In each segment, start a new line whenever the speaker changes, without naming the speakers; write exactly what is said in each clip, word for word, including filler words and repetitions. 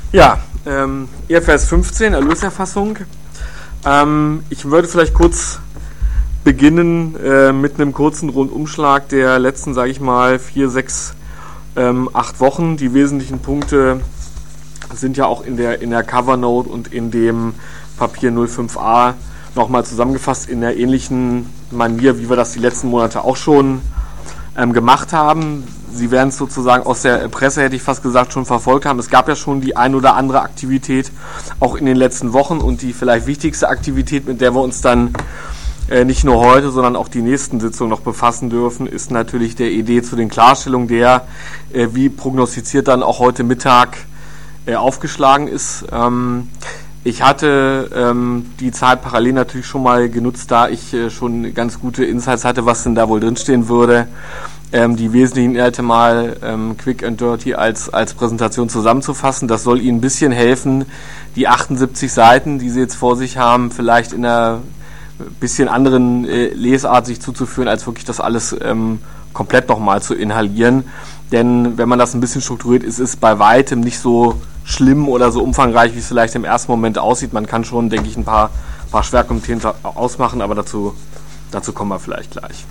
Ja, ähm, I F R S fünfzehn, Erlöserfassung. Ähm, ich würde vielleicht kurz beginnen äh, mit einem kurzen Rundumschlag der letzten, sage ich mal, vier, sechs, ähm, acht Wochen. Die wesentlichen Punkte sind ja auch in der, in der Covernote und in dem Papier null fünf a nochmal zusammengefasst in der ähnlichen Manier, wie wir das die letzten Monate auch schon ähm, gemacht haben. Sie werden es sozusagen aus der Presse, hätte ich fast gesagt, schon verfolgt haben. Es gab ja schon die ein oder andere Aktivität auch in den letzten Wochen, und die vielleicht wichtigste Aktivität, mit der wir uns dann äh, nicht nur heute, sondern auch die nächsten Sitzungen noch befassen dürfen, ist natürlich der Idee zu den Klarstellungen, der, äh, wie prognostiziert, dann auch heute Mittag äh, aufgeschlagen ist. Ähm, Ich hatte ähm, die Zeit parallel natürlich schon mal genutzt, da ich äh, schon ganz gute Insights hatte, was denn da wohl drinstehen würde, ähm, die wesentlichen Inhalte mal ähm, quick and dirty als, als Präsentation zusammenzufassen. Das soll Ihnen ein bisschen helfen, die achtundsiebzig Seiten, die Sie jetzt vor sich haben, vielleicht in einer bisschen anderen äh, Lesart sich zuzuführen, als wirklich das alles ähm, komplett nochmal zu inhalieren. Denn wenn man das ein bisschen strukturiert, ist es bei weitem nicht so schlimm oder so umfangreich, wie es vielleicht im ersten Moment aussieht. Man kann schon, denke ich, ein paar, paar Schwerpunktthemen ausmachen, aber dazu, dazu kommen wir vielleicht gleich.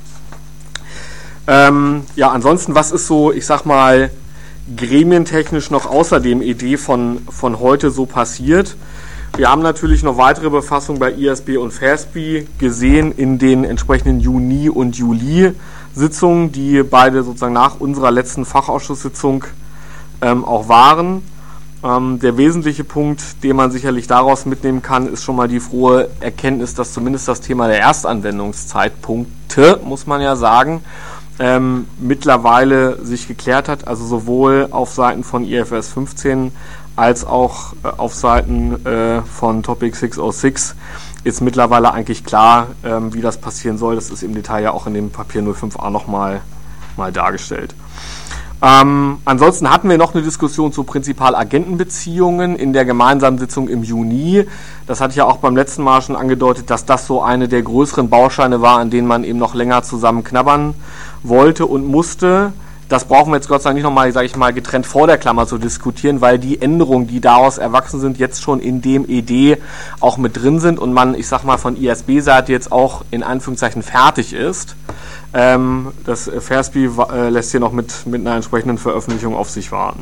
Ähm, ja, ansonsten, was ist so, ich sag mal, gremientechnisch noch außer dem Idee von, von heute so passiert? Wir haben natürlich noch weitere Befassungen bei I S B und F A S B gesehen in den entsprechenden Juni- und Juli-Sitzungen, die beide sozusagen nach unserer letzten Fachausschusssitzung ähm, auch waren. Ähm, der wesentliche Punkt, den man sicherlich daraus mitnehmen kann, ist schon mal die frohe Erkenntnis, dass zumindest das Thema der Erstanwendungszeitpunkte, muss man ja sagen, ähm, mittlerweile sich geklärt hat. Also sowohl auf Seiten von I F R S fünfzehn als auch äh, auf Seiten äh, von Topic sechshundertsechs ist mittlerweile eigentlich klar, ähm, wie das passieren soll. Das ist im Detail ja auch in dem Papier null fünf a nochmal mal dargestellt. Ähm, ansonsten hatten wir noch eine Diskussion zu Prinzipal-Agenten-Beziehungen in der gemeinsamen Sitzung im Juni. Das hatte ich ja auch beim letzten Mal schon angedeutet, dass das so eine der größeren Bausteine war, an denen man eben noch länger zusammen knabbern wollte und musste. Das brauchen wir jetzt Gott sei Dank nicht nochmal, sage ich mal, getrennt vor der Klammer zu diskutieren, weil die Änderungen, die daraus erwachsen sind, jetzt schon in dem E D auch mit drin sind und man, ich sag mal, von I S B-Seite jetzt auch in Anführungszeichen fertig ist. Ähm, das F A S B äh, lässt hier noch mit, mit einer entsprechenden Veröffentlichung auf sich warten.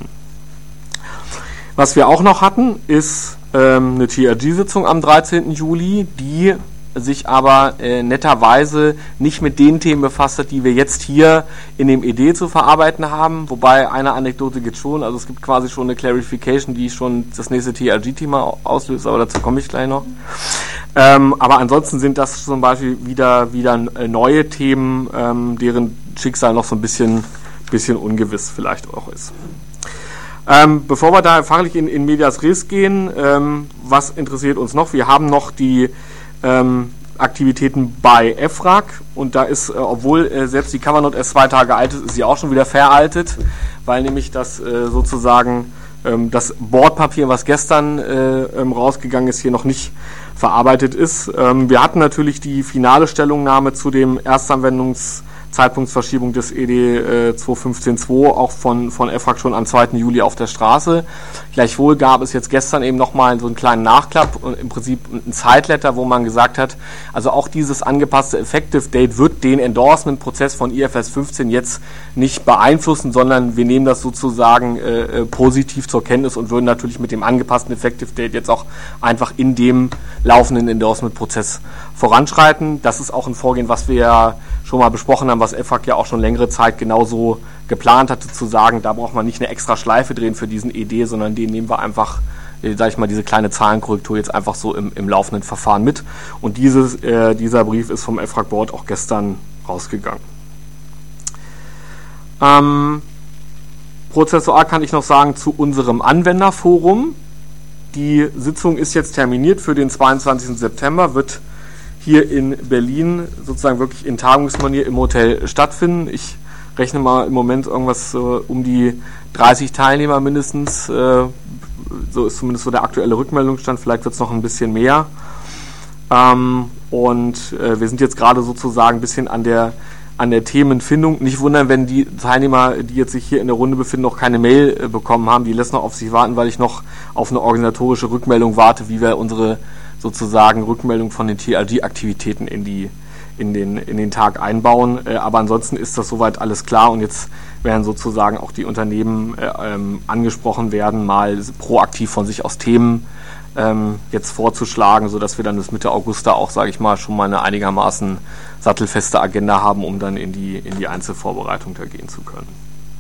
Was wir auch noch hatten, ist ähm, eine T R G-Sitzung am dreizehnten Juli, die sich aber äh, netterweise nicht mit den Themen befasst hat, die wir jetzt hier in dem E D zu verarbeiten haben, wobei eine Anekdote geht schon, also es gibt quasi schon eine Clarification, die schon das nächste T R G-Thema auslöst, aber dazu komme ich gleich noch. Ähm, aber ansonsten sind das zum Beispiel wieder, wieder neue Themen, ähm, deren Schicksal noch so ein bisschen, bisschen ungewiss vielleicht auch ist. Ähm, bevor wir da fachlich in, in Medias Res gehen, ähm, was interessiert uns noch? Wir haben noch die ähm, Aktivitäten bei E F R A G und da ist, äh, obwohl äh, selbst die Covernote erst zwei Tage alt ist, ist sie auch schon wieder veraltet, weil nämlich das äh, sozusagen ähm, das Boardpapier, was gestern äh, ähm, rausgegangen ist, hier noch nicht verarbeitet ist. Ähm, wir hatten natürlich die finale Stellungnahme zu dem Erstanwendungszeitpunktsverschiebung des E D äh, zwei Punkt fünfzehn Punkt zwei auch von, von E F R A G schon am zweiten Juli auf der Straße. Gleichwohl gab es jetzt gestern eben nochmal so einen kleinen Nachklapp und im Prinzip ein Zeitletter, wo man gesagt hat, also auch dieses angepasste Effective Date wird den Endorsement-Prozess von I F R S fünfzehn jetzt nicht beeinflussen, sondern wir nehmen das sozusagen äh, positiv zur Kenntnis und würden natürlich mit dem angepassten Effective Date jetzt auch einfach in dem laufenden Endorsement-Prozess voranschreiten. Das ist auch ein Vorgehen, was wir ja schon mal besprochen haben, was E F R A G ja auch schon längere Zeit genauso geplant hatte, zu sagen, da braucht man nicht eine extra Schleife drehen für diesen E D, sondern den nehmen wir einfach, äh, sag ich mal, diese kleine Zahlenkorrektur jetzt einfach so im, im laufenden Verfahren mit. Und dieses, äh, dieser Brief ist vom E F R A G-Board auch gestern rausgegangen. Ähm, prozessual kann ich noch sagen zu unserem Anwenderforum. Die Sitzung ist jetzt terminiert für den zweiundzwanzigsten September, wird hier in Berlin sozusagen wirklich in Tagungsmanier im Hotel stattfinden. Ich rechne mal im Moment irgendwas äh, um die dreißig Teilnehmer mindestens. Äh, so ist zumindest so der aktuelle Rückmeldungsstand. Vielleicht wird es noch ein bisschen mehr. Ähm, und äh, wir sind jetzt gerade sozusagen ein bisschen an der an der Themenfindung. Nicht wundern, wenn die Teilnehmer, die jetzt sich hier in der Runde befinden, noch keine Mail äh, bekommen haben. Die lässt noch auf sich warten, weil ich noch auf eine organisatorische Rückmeldung warte, wie wir unsere sozusagen Rückmeldung von den T R G-Aktivitäten in die in den in den Tag einbauen. Äh, aber ansonsten ist das soweit alles klar und jetzt werden sozusagen auch die Unternehmen äh, ähm, angesprochen werden, mal proaktiv von sich aus Themen ähm, jetzt vorzuschlagen, sodass wir dann bis Mitte August da auch, sage ich mal, schon mal eine einigermaßen sattelfeste Agenda haben, um dann in die in die Einzelvorbereitung da gehen zu können.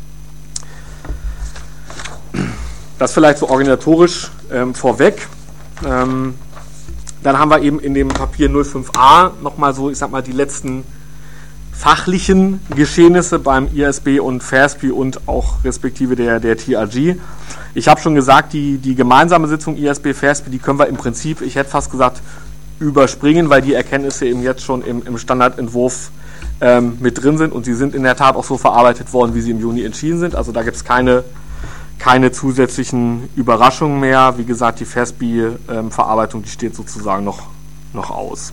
Das vielleicht so organisatorisch ähm, vorweg. Ähm, dann haben wir eben in dem Papier null fünf a nochmal so, ich sag mal, die letzten fachlichen Geschehnisse beim I S B und FASB und auch respektive der, der T R G. Ich habe schon gesagt, die, die gemeinsame Sitzung I S B FASB, die können wir im Prinzip, ich hätte fast gesagt, überspringen, weil die Erkenntnisse eben jetzt schon im, im Standardentwurf ähm, mit drin sind und sie sind in der Tat auch so verarbeitet worden, wie sie im Juni entschieden sind. Also da gibt es keine, keine zusätzlichen Überraschungen mehr. Wie gesagt, die FASB-Verarbeitung, ähm, die steht sozusagen noch, noch aus.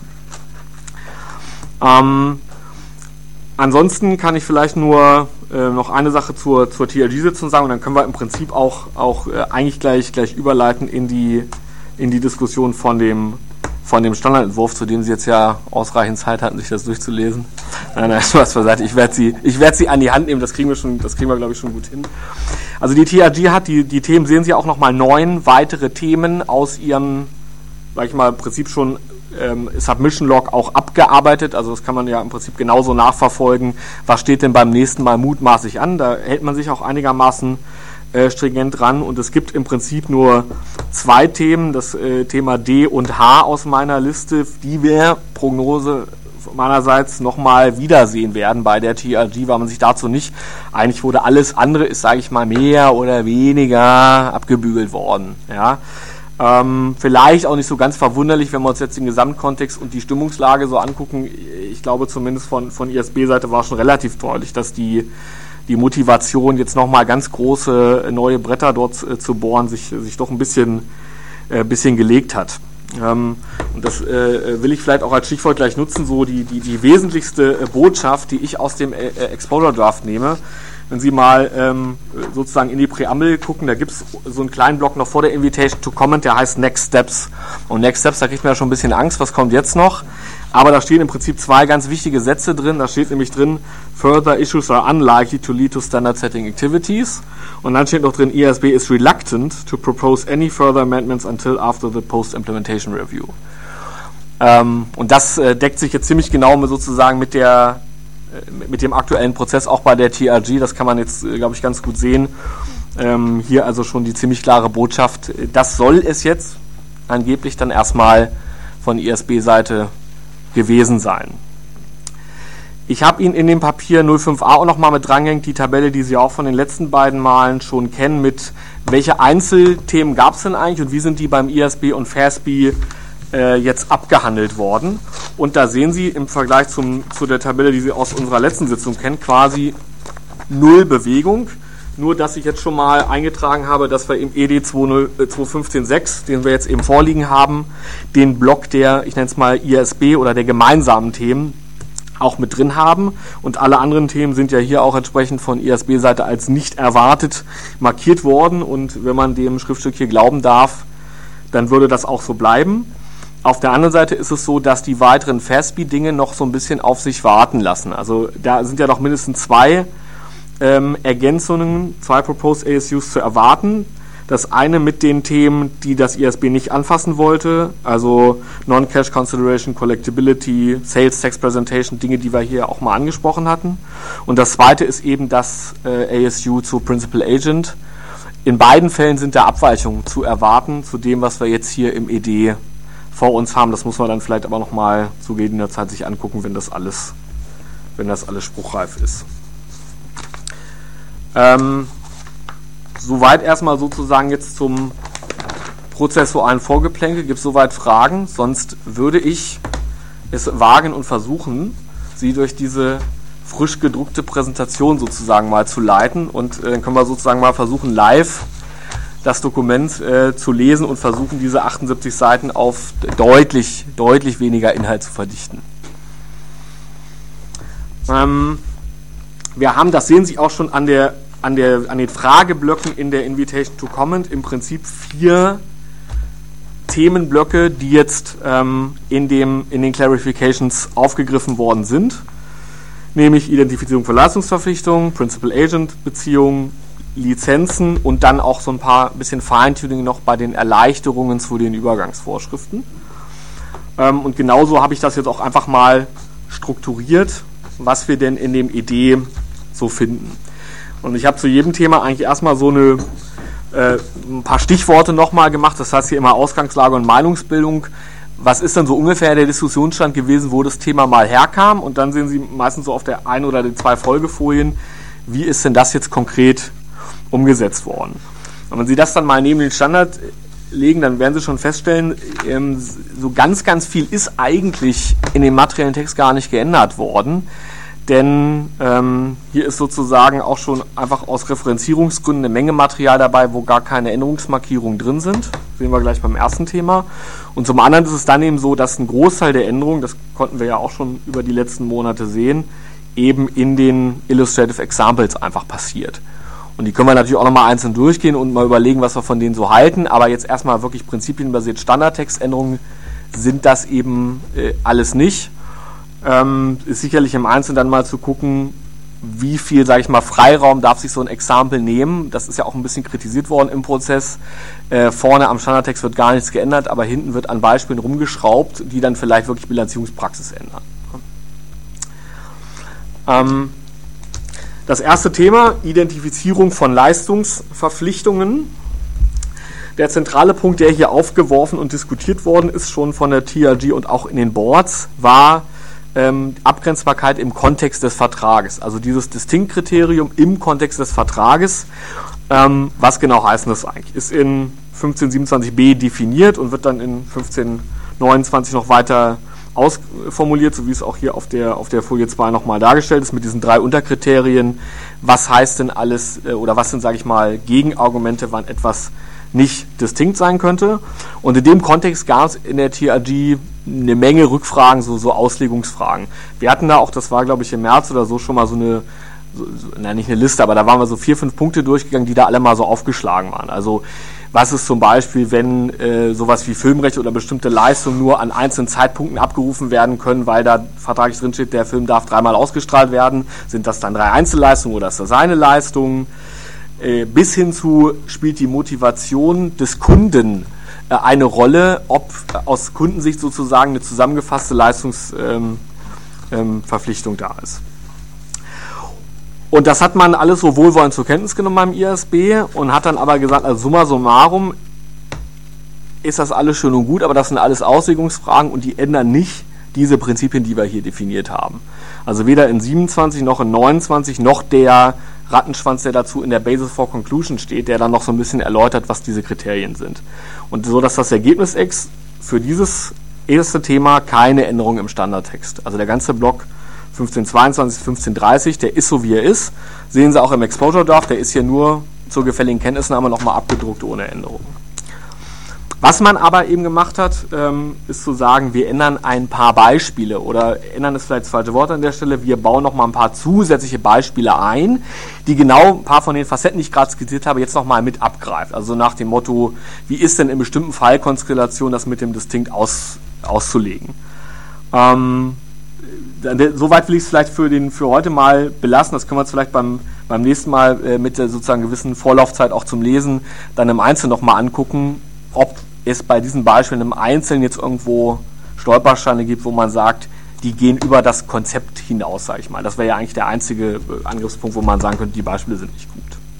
Ähm, ansonsten kann ich vielleicht nur äh, noch eine Sache zur, zur T R G-Sitzung sagen und dann können wir im Prinzip auch, auch äh, eigentlich gleich, gleich überleiten in die, in die Diskussion von dem von dem Standardentwurf, zu dem Sie jetzt ja ausreichend Zeit hatten, sich das durchzulesen. Nein, nein, Spaß beiseite. Ich werde Sie, ich werde Sie an die Hand nehmen. Das kriegen wir schon, das kriegen wir, glaube ich, schon gut hin. Also die T R G hat die, die Themen, sehen Sie auch nochmal neun weitere Themen aus ihrem, sag ich mal, im Prinzip schon ähm, Submission Log auch abgearbeitet. Also das kann man ja im Prinzip genauso nachverfolgen. Was steht denn beim nächsten Mal mutmaßlich an? Da hält man sich auch einigermaßen äh, stringent dran. Und es gibt im Prinzip nur zwei Themen, das äh, Thema D und H aus meiner Liste, die wir Prognose meinerseits nochmal wiedersehen werden bei der T R G, weil man sich dazu nicht einig wurde. Alles andere ist, sage ich mal, mehr oder weniger abgebügelt worden. Ja. Ähm, vielleicht auch nicht so ganz verwunderlich, wenn wir uns jetzt den Gesamtkontext und die Stimmungslage so angucken. Ich glaube zumindest von, von I S B-Seite war schon relativ deutlich, dass die die Motivation, jetzt nochmal ganz große neue Bretter dort äh, zu bohren, sich, sich doch ein bisschen, äh, bisschen gelegt hat. Ähm, und das äh, will ich vielleicht auch als Stichwort gleich nutzen, so die, die, die wesentlichste äh, Botschaft, die ich aus dem äh, Exposure Draft nehme. Wenn Sie mal ähm, sozusagen in die Präambel gucken, da gibt es so einen kleinen Block noch vor der Invitation to Comment, der heißt Next Steps. Und Next Steps, da kriegt man ja schon ein bisschen Angst, was kommt jetzt noch? Aber da stehen im Prinzip zwei ganz wichtige Sätze drin. Da steht nämlich drin, further issues are unlikely to lead to standard setting activities. Und dann steht noch drin, I S B is reluctant to propose any further amendments until after the post-implementation review. Ähm, und das äh, deckt sich jetzt ziemlich genau mit, sozusagen mit der äh, mit dem aktuellen Prozess auch bei der T R G. Das kann man jetzt, äh, glaube ich, ganz gut sehen. Ähm, hier also schon die ziemlich klare Botschaft. Das soll es jetzt angeblich dann erstmal von I S B-Seite gewesen sein. Ich habe Ihnen in dem Papier null fünf a auch nochmal mit drangehängt, die Tabelle, die Sie auch von den letzten beiden Malen schon kennen, mit welche Einzelthemen gab es denn eigentlich und wie sind die beim I S B und FASB äh, jetzt abgehandelt worden. Und da sehen Sie im Vergleich zum, zu der Tabelle, die Sie aus unserer letzten Sitzung kennen, quasi null Bewegung. Nur, dass ich jetzt schon mal eingetragen habe, dass wir im E D zwei fünfzehn Punkt sechs, den wir jetzt eben vorliegen haben, den Block der, ich nenne es mal I S B oder der gemeinsamen Themen auch mit drin haben. Und alle anderen Themen sind ja hier auch entsprechend von I S B-Seite als nicht erwartet markiert worden. Und wenn man dem Schriftstück hier glauben darf, dann würde das auch so bleiben. Auf der anderen Seite ist es so, dass die weiteren FASB-Dinge noch so ein bisschen auf sich warten lassen. Also da sind ja noch mindestens zwei Ähm, Ergänzungen, zwei Proposed A S Us zu erwarten. Das eine mit den Themen, die das I S B nicht anfassen wollte, also Non-Cash Consideration, Collectibility, Sales Tax Presentation, Dinge, die wir hier auch mal angesprochen hatten. Und das zweite ist eben das äh, A S U zu Principal Agent. In beiden Fällen sind da Abweichungen zu erwarten zu dem, was wir jetzt hier im E D vor uns haben. Das muss man dann vielleicht aber nochmal zu gegebener Zeit sich angucken, wenn das alles, wenn das alles spruchreif ist. Ähm, soweit erstmal sozusagen jetzt zum prozessualen Vorgeplänkel. Gibt es soweit Fragen? Sonst würde ich es wagen und versuchen, Sie durch diese frisch gedruckte Präsentation sozusagen mal zu leiten. Und äh, dann können wir sozusagen mal versuchen, live das Dokument äh, zu lesen und versuchen, diese achtundsiebzig Seiten auf deutlich, deutlich weniger Inhalt zu verdichten. Ähm, wir haben, das sehen Sie auch schon an, der, an, der, an den Frageblöcken in der Invitation to Comment, im Prinzip vier Themenblöcke, die jetzt ähm, in, dem, in den Clarifications aufgegriffen worden sind. Nämlich Identifizierung von Leistungsverpflichtungen, Principal-Agent-Beziehungen, Lizenzen und dann auch so ein paar bisschen Feintuning noch bei den Erleichterungen zu den Übergangsvorschriften. Ähm, und genauso habe ich das jetzt auch einfach mal strukturiert, was wir denn in dem E D so finden. Und ich habe zu jedem Thema eigentlich erstmal so eine, äh, ein paar Stichworte nochmal gemacht, das heißt hier immer Ausgangslage und Meinungsbildung. Was ist denn so ungefähr der Diskussionsstand gewesen, wo das Thema mal herkam? Und dann sehen Sie meistens so auf der ein oder den zwei Folgefolien, wie ist denn das jetzt konkret umgesetzt worden? Und wenn Sie das dann mal neben den Standard legen, dann werden Sie schon feststellen, ähm, so ganz, ganz viel ist eigentlich in dem materiellen Text gar nicht geändert worden. Denn ähm, hier ist sozusagen auch schon einfach aus Referenzierungsgründen eine Menge Material dabei, wo gar keine Änderungsmarkierungen drin sind. Das sehen wir gleich beim ersten Thema. Und zum anderen ist es dann eben so, dass ein Großteil der Änderungen, das konnten wir ja auch schon über die letzten Monate sehen, eben in den Illustrative Examples einfach passiert. Und die können wir natürlich auch nochmal einzeln durchgehen und mal überlegen, was wir von denen so halten. Aber jetzt erstmal wirklich prinzipienbasiert Standardtextänderungen sind das eben äh, alles nicht. Ähm, ist sicherlich im Einzelnen dann mal zu gucken, wie viel, sage ich mal, Freiraum darf sich so ein Example nehmen. Das ist ja auch ein bisschen kritisiert worden im Prozess. Äh, vorne am Standardtext wird gar nichts geändert, aber hinten wird an Beispielen rumgeschraubt, die dann vielleicht wirklich Bilanzierungspraxis ändern. Ähm, das erste Thema, Identifizierung von Leistungsverpflichtungen. Der zentrale Punkt, der hier aufgeworfen und diskutiert worden ist, schon von der T R G und auch in den Boards, war ähm, Abgrenzbarkeit im Kontext des Vertrages. Also dieses Distinct-Kriterium im Kontext des Vertrages. Ähm, was genau heißt das eigentlich? Ist in fünfzehn siebenundzwanzig b definiert und wird dann in fünfzehn neunundzwanzig noch weiter ausformuliert, so wie es auch hier auf der, auf der Folie zwei nochmal dargestellt ist, mit diesen drei Unterkriterien. Was heißt denn alles, äh, oder was sind, sage ich mal, Gegenargumente, wann etwas nicht distinkt sein könnte. Und in dem Kontext gab es in der T R G eine Menge Rückfragen, so, so Auslegungsfragen. Wir hatten da auch, das war glaube ich im März oder so, schon mal so eine, so, so, nein, nicht eine Liste, aber da waren wir so vier, fünf Punkte durchgegangen, die da alle mal so aufgeschlagen waren. Also was ist zum Beispiel, wenn äh, sowas wie Filmrechte oder bestimmte Leistungen nur an einzelnen Zeitpunkten abgerufen werden können, weil da vertraglich drinsteht, der Film darf dreimal ausgestrahlt werden. Sind das dann drei Einzelleistungen oder ist das eine Leistung? Äh, bis hin zu, spielt die Motivation des Kunden äh, eine Rolle, ob äh, aus Kundensicht sozusagen eine zusammengefasste Leistungsverpflichtung ähm, ähm, da ist. Und das hat man alles so wohlwollend zur Kenntnis genommen beim I A S B und hat dann aber gesagt, also summa summarum ist das alles schön und gut, aber das sind alles Auslegungsfragen und die ändern nicht diese Prinzipien, die wir hier definiert haben. Also weder in siebenundzwanzig noch in neunundzwanzig noch der Rattenschwanz, der dazu in der Basis for Conclusion steht, der dann noch so ein bisschen erläutert, was diese Kriterien sind. Und so, dass das Ergebnis X für dieses erste Thema keine Änderung im Standardtext. Also der ganze Block fünfzehn zweiundzwanzig, fünfzehn dreißig, der ist so wie er ist. Sehen Sie auch im Exposure Draft, der ist hier nur zur gefälligen Kenntnisnahme nochmal abgedruckt ohne Änderung. Was man aber eben gemacht hat, ähm, ist zu sagen, wir ändern ein paar Beispiele oder ändern ist vielleicht das falsche Wort an der Stelle, wir bauen nochmal ein paar zusätzliche Beispiele ein, die genau ein paar von den Facetten, die ich gerade skizziert habe, jetzt nochmal mit abgreift. Also nach dem Motto, wie ist denn in bestimmten Fallkonstellationen das mit dem Distinct aus, auszulegen? Ähm, Soweit will ich es vielleicht für, den, für heute mal belassen. Das können wir uns vielleicht beim, beim nächsten Mal äh, mit der sozusagen gewissen Vorlaufzeit auch zum Lesen dann im Einzelnen nochmal angucken, ob es bei diesen Beispielen im Einzelnen jetzt irgendwo Stolpersteine gibt, wo man sagt, die gehen über das Konzept hinaus, sage ich mal. Das wäre ja eigentlich der einzige Angriffspunkt, wo man sagen könnte, die Beispiele sind nicht gut.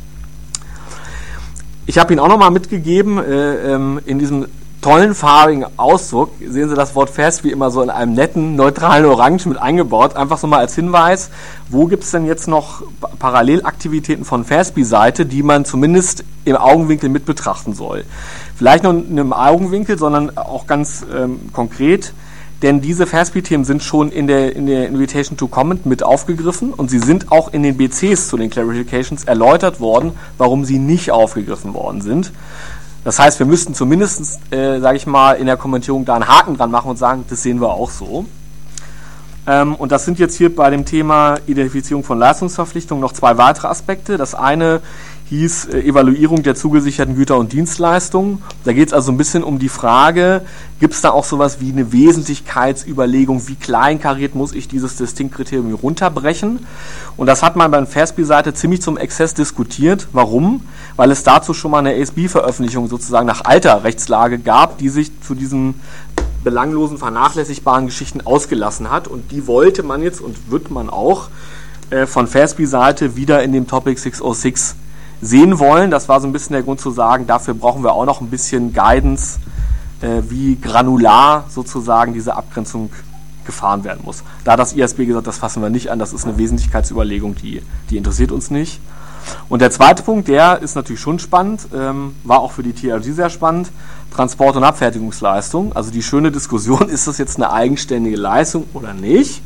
Ich habe Ihnen auch nochmal mitgegeben, äh, ähm, in diesem tollen farbigen Ausdruck, sehen Sie das Wort fast wie immer so in einem netten, neutralen Orange mit eingebaut, einfach so mal als Hinweis, wo gibt es denn jetzt noch Parallelaktivitäten von F A S B-Seite, die man zumindest im Augenwinkel mit betrachten soll. Vielleicht nur nicht im Augenwinkel, sondern auch ganz ähm, konkret, denn diese F A S B-Themen sind schon in der, in der Invitation to Comment mit aufgegriffen und sie sind auch in den B Cs zu den Clarifications erläutert worden, warum sie nicht aufgegriffen worden sind. Das heißt, wir müssten zumindest, äh, sage ich mal, in der Kommentierung da einen Haken dran machen und sagen, das sehen wir auch so. Ähm, und das sind jetzt hier bei dem Thema Identifizierung von Leistungsverpflichtungen noch zwei weitere Aspekte. Das eine hieß äh, Evaluierung der zugesicherten Güter und Dienstleistungen. Da geht es also ein bisschen um die Frage, gibt es da auch sowas wie eine Wesentlichkeitsüberlegung, wie kleinkariert muss ich dieses Distinct-Kriterium runterbrechen? Und das hat man bei der F A S B-Seite ziemlich zum Exzess diskutiert. Warum? Weil es dazu schon mal eine A S B-Veröffentlichung sozusagen nach alter Rechtslage gab, die sich zu diesen belanglosen, vernachlässigbaren Geschichten ausgelassen hat. Und die wollte man jetzt und wird man auch äh, von F A S B-Seite wieder in dem Topic sechshundertsechs sehen wollen. Das war so ein bisschen der Grund zu sagen, dafür brauchen wir auch noch ein bisschen Guidance, äh, wie granular sozusagen diese Abgrenzung gefahren werden muss. Da hat das I S B gesagt, das fassen wir nicht an, das ist eine Wesentlichkeitsüberlegung, die, die interessiert uns nicht. Und der zweite Punkt, der ist natürlich schon spannend, ähm, war auch für die T R G sehr spannend, Transport- und Abfertigungsleistung. Also die schöne Diskussion, ist das jetzt eine eigenständige Leistung oder nicht?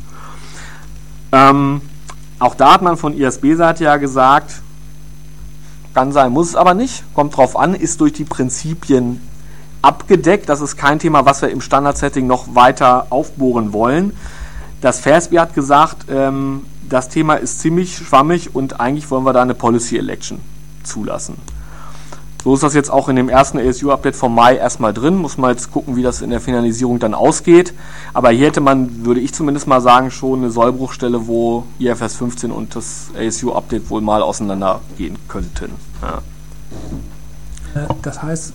Ähm, auch da hat man von I S B-Seite ja gesagt, kann sein, muss es aber nicht, kommt drauf an, ist durch die Prinzipien abgedeckt. Das ist kein Thema, was wir im Standard-Setting noch weiter aufbohren wollen. Das F A S B hat gesagt, ähm, das Thema ist ziemlich schwammig und eigentlich wollen wir da eine Policy Election zulassen. So ist das jetzt auch in dem ersten A S U-Update vom Mai erstmal drin. Muss man jetzt gucken, wie das in der Finalisierung dann ausgeht. Aber hier hätte man, würde ich zumindest mal sagen, schon eine Sollbruchstelle, wo I F R S fünfzehn und das A S U-Update wohl mal auseinandergehen könnten. Ja.
Das heißt,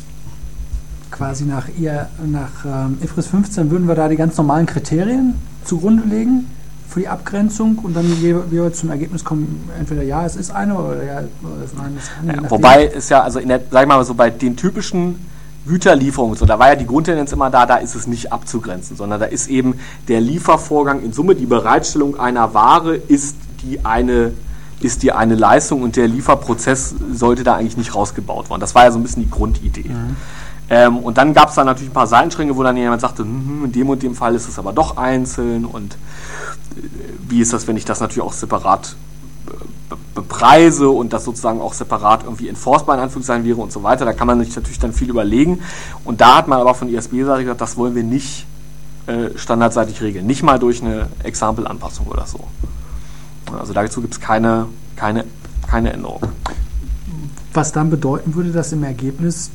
quasi nach, ihr, nach ähm, I F R S fünfzehn würden wir da die ganz normalen Kriterien zugrunde legen für die Abgrenzung und dann wie wir zum Ergebnis kommen, entweder ja, es ist eine oder ja, oder nein, es ist eine.
Ja, wobei ist ja, also in der, sag ich mal so, bei den typischen Güterlieferungen, so, da war ja die Grundtendenz immer da, da ist es nicht abzugrenzen, sondern da ist eben der Liefervorgang in Summe, die Bereitstellung einer Ware ist die eine, ist die eine Leistung und der Lieferprozess sollte da eigentlich nicht rausgebaut werden. Das war ja so ein bisschen die Grundidee. Mhm. Ähm, und dann gab es da natürlich ein paar Seitenstränge, wo dann jemand sagte, hm, in dem und dem Fall ist es aber doch einzeln und wie ist das, wenn ich das natürlich auch separat bepreise und das sozusagen auch separat irgendwie enforcebar in Anführungszeichen wäre und so weiter. Da kann man sich natürlich dann viel überlegen. Und da hat man aber von I S B-Seite gesagt, das wollen wir nicht äh, standardseitig regeln. Nicht mal durch eine Example-Anpassung oder so. Also dazu gibt es keine, keine, keine Änderung.
Was dann bedeuten würde, dass im Ergebnis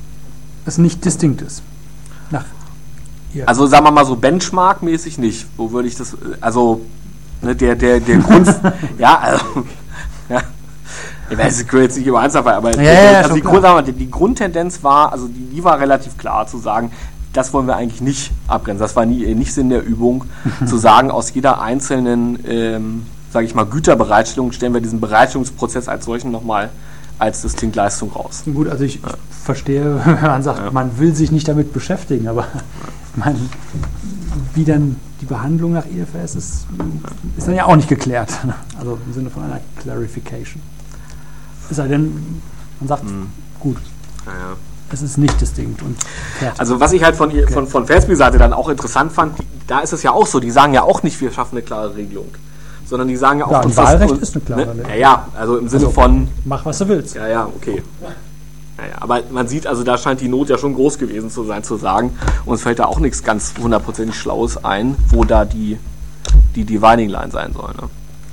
es nicht distinkt ist. Nach
Also sagen wir mal so Benchmark-mäßig nicht. Wo würde ich das, also ne, der, der, der Grund, ja, also, ja, ich weiß, ich will jetzt nicht über Einzelfall, aber
ja, ja,
also die, Grund, wir, die, die Grundtendenz war, also die, die war relativ klar zu sagen, das wollen wir eigentlich nicht abgrenzen. Das war nie, nicht Sinn der Übung, zu sagen, aus jeder einzelnen, ähm, sage ich mal, Güterbereitstellung stellen wir diesen Bereitstellungsprozess als solchen nochmal als distinkt Leistung raus.
Gut, also ich ja. verstehe, wenn man sagt, ja. man will sich nicht damit beschäftigen, aber man, wie dann die Behandlung nach I F R S ist, ist dann ja auch nicht geklärt. Also im Sinne von einer Clarification. Es sei denn, man sagt, mhm. gut,
ja, ja.
es ist nicht distinkt und fertig.
Also was ich halt von, okay. von, von F A S B-Seite dann auch interessant fand, die, da ist es ja auch so, die sagen ja auch nicht, wir schaffen eine klare Regelung. Sondern die sagen ja auch...
Ja, ein Wahlrecht ist eine klare Regelung.
Ne? Ja, ja, also im Sinne also, von...
Mach, was du willst.
Ja, ja, okay. Naja, aber man sieht, also da scheint die Not ja schon groß gewesen zu sein, zu sagen, uns fällt da auch nichts ganz hundertprozentig Schlaues ein, wo da die, die Dividing Line sein soll. Ne?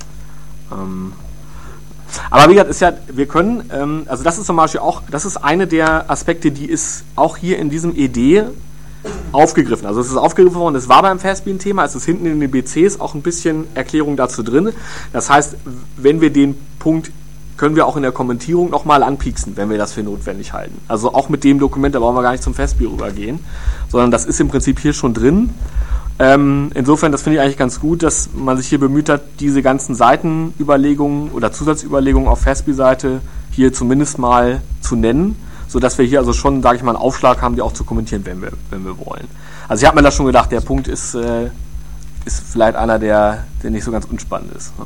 Ähm, aber wie gesagt, ist ja, wir können, ähm, also das ist zum Beispiel auch, das ist eine der Aspekte, die ist auch hier in diesem E D aufgegriffen. Also es ist aufgegriffen worden, es war beim F A S B ein Thema, es ist hinten in den B Cs auch ein bisschen Erklärung dazu drin. Das heißt, wenn wir den Punkt, können wir auch in der Kommentierung nochmal anpieksen, wenn wir das für notwendig halten. Also auch mit dem Dokument, da brauchen wir gar nicht zum F A S B rübergehen, sondern das ist im Prinzip hier schon drin. Ähm, insofern, das finde ich eigentlich ganz gut, dass man sich hier bemüht hat, diese ganzen Seitenüberlegungen oder Zusatzüberlegungen auf F A S B-Seite hier zumindest mal zu nennen, sodass wir hier also schon, sage ich mal, einen Aufschlag haben, die auch zu kommentieren, wenn wir, wenn wir wollen. Also ich habe mir das schon gedacht, der Punkt ist, äh, ist vielleicht einer, der, der nicht so ganz unspannend ist. Ja.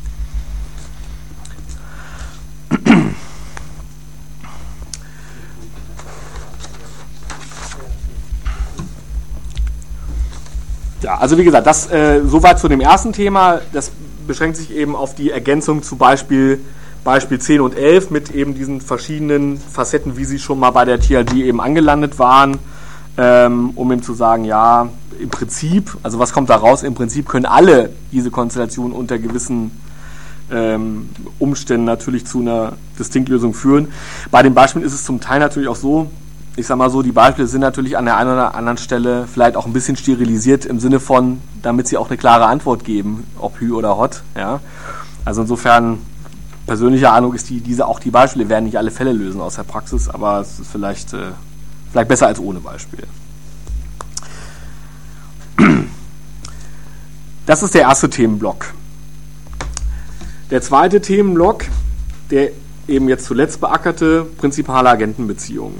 Ja, also wie gesagt, das äh, soweit zu dem ersten Thema. Das beschränkt sich eben auf die Ergänzung zu Beispiel, Beispiel zehn und elf mit eben diesen verschiedenen Facetten, wie sie schon mal bei der T R G eben angelandet waren. ähm, um ihm zu sagen, ja, im Prinzip, also was kommt da raus? Im Prinzip können alle diese Konstellationen unter gewissen ähm, Umständen natürlich zu einer Distinktlösung führen. Bei den Beispielen ist es zum Teil natürlich auch so, ich sag mal so, die Beispiele sind natürlich an der einen oder anderen Stelle vielleicht auch ein bisschen sterilisiert im Sinne von, damit sie auch eine klare Antwort geben, ob Hü oder Hot. Ja? Also insofern, persönliche Ahnung ist, die, diese auch die Beispiele werden nicht alle Fälle lösen aus der Praxis, aber es ist vielleicht, äh, vielleicht besser als ohne Beispiel. Das ist der erste Themenblock. Der zweite Themenblock, der eben jetzt zuletzt beackerte, prinzipale Agentenbeziehungen.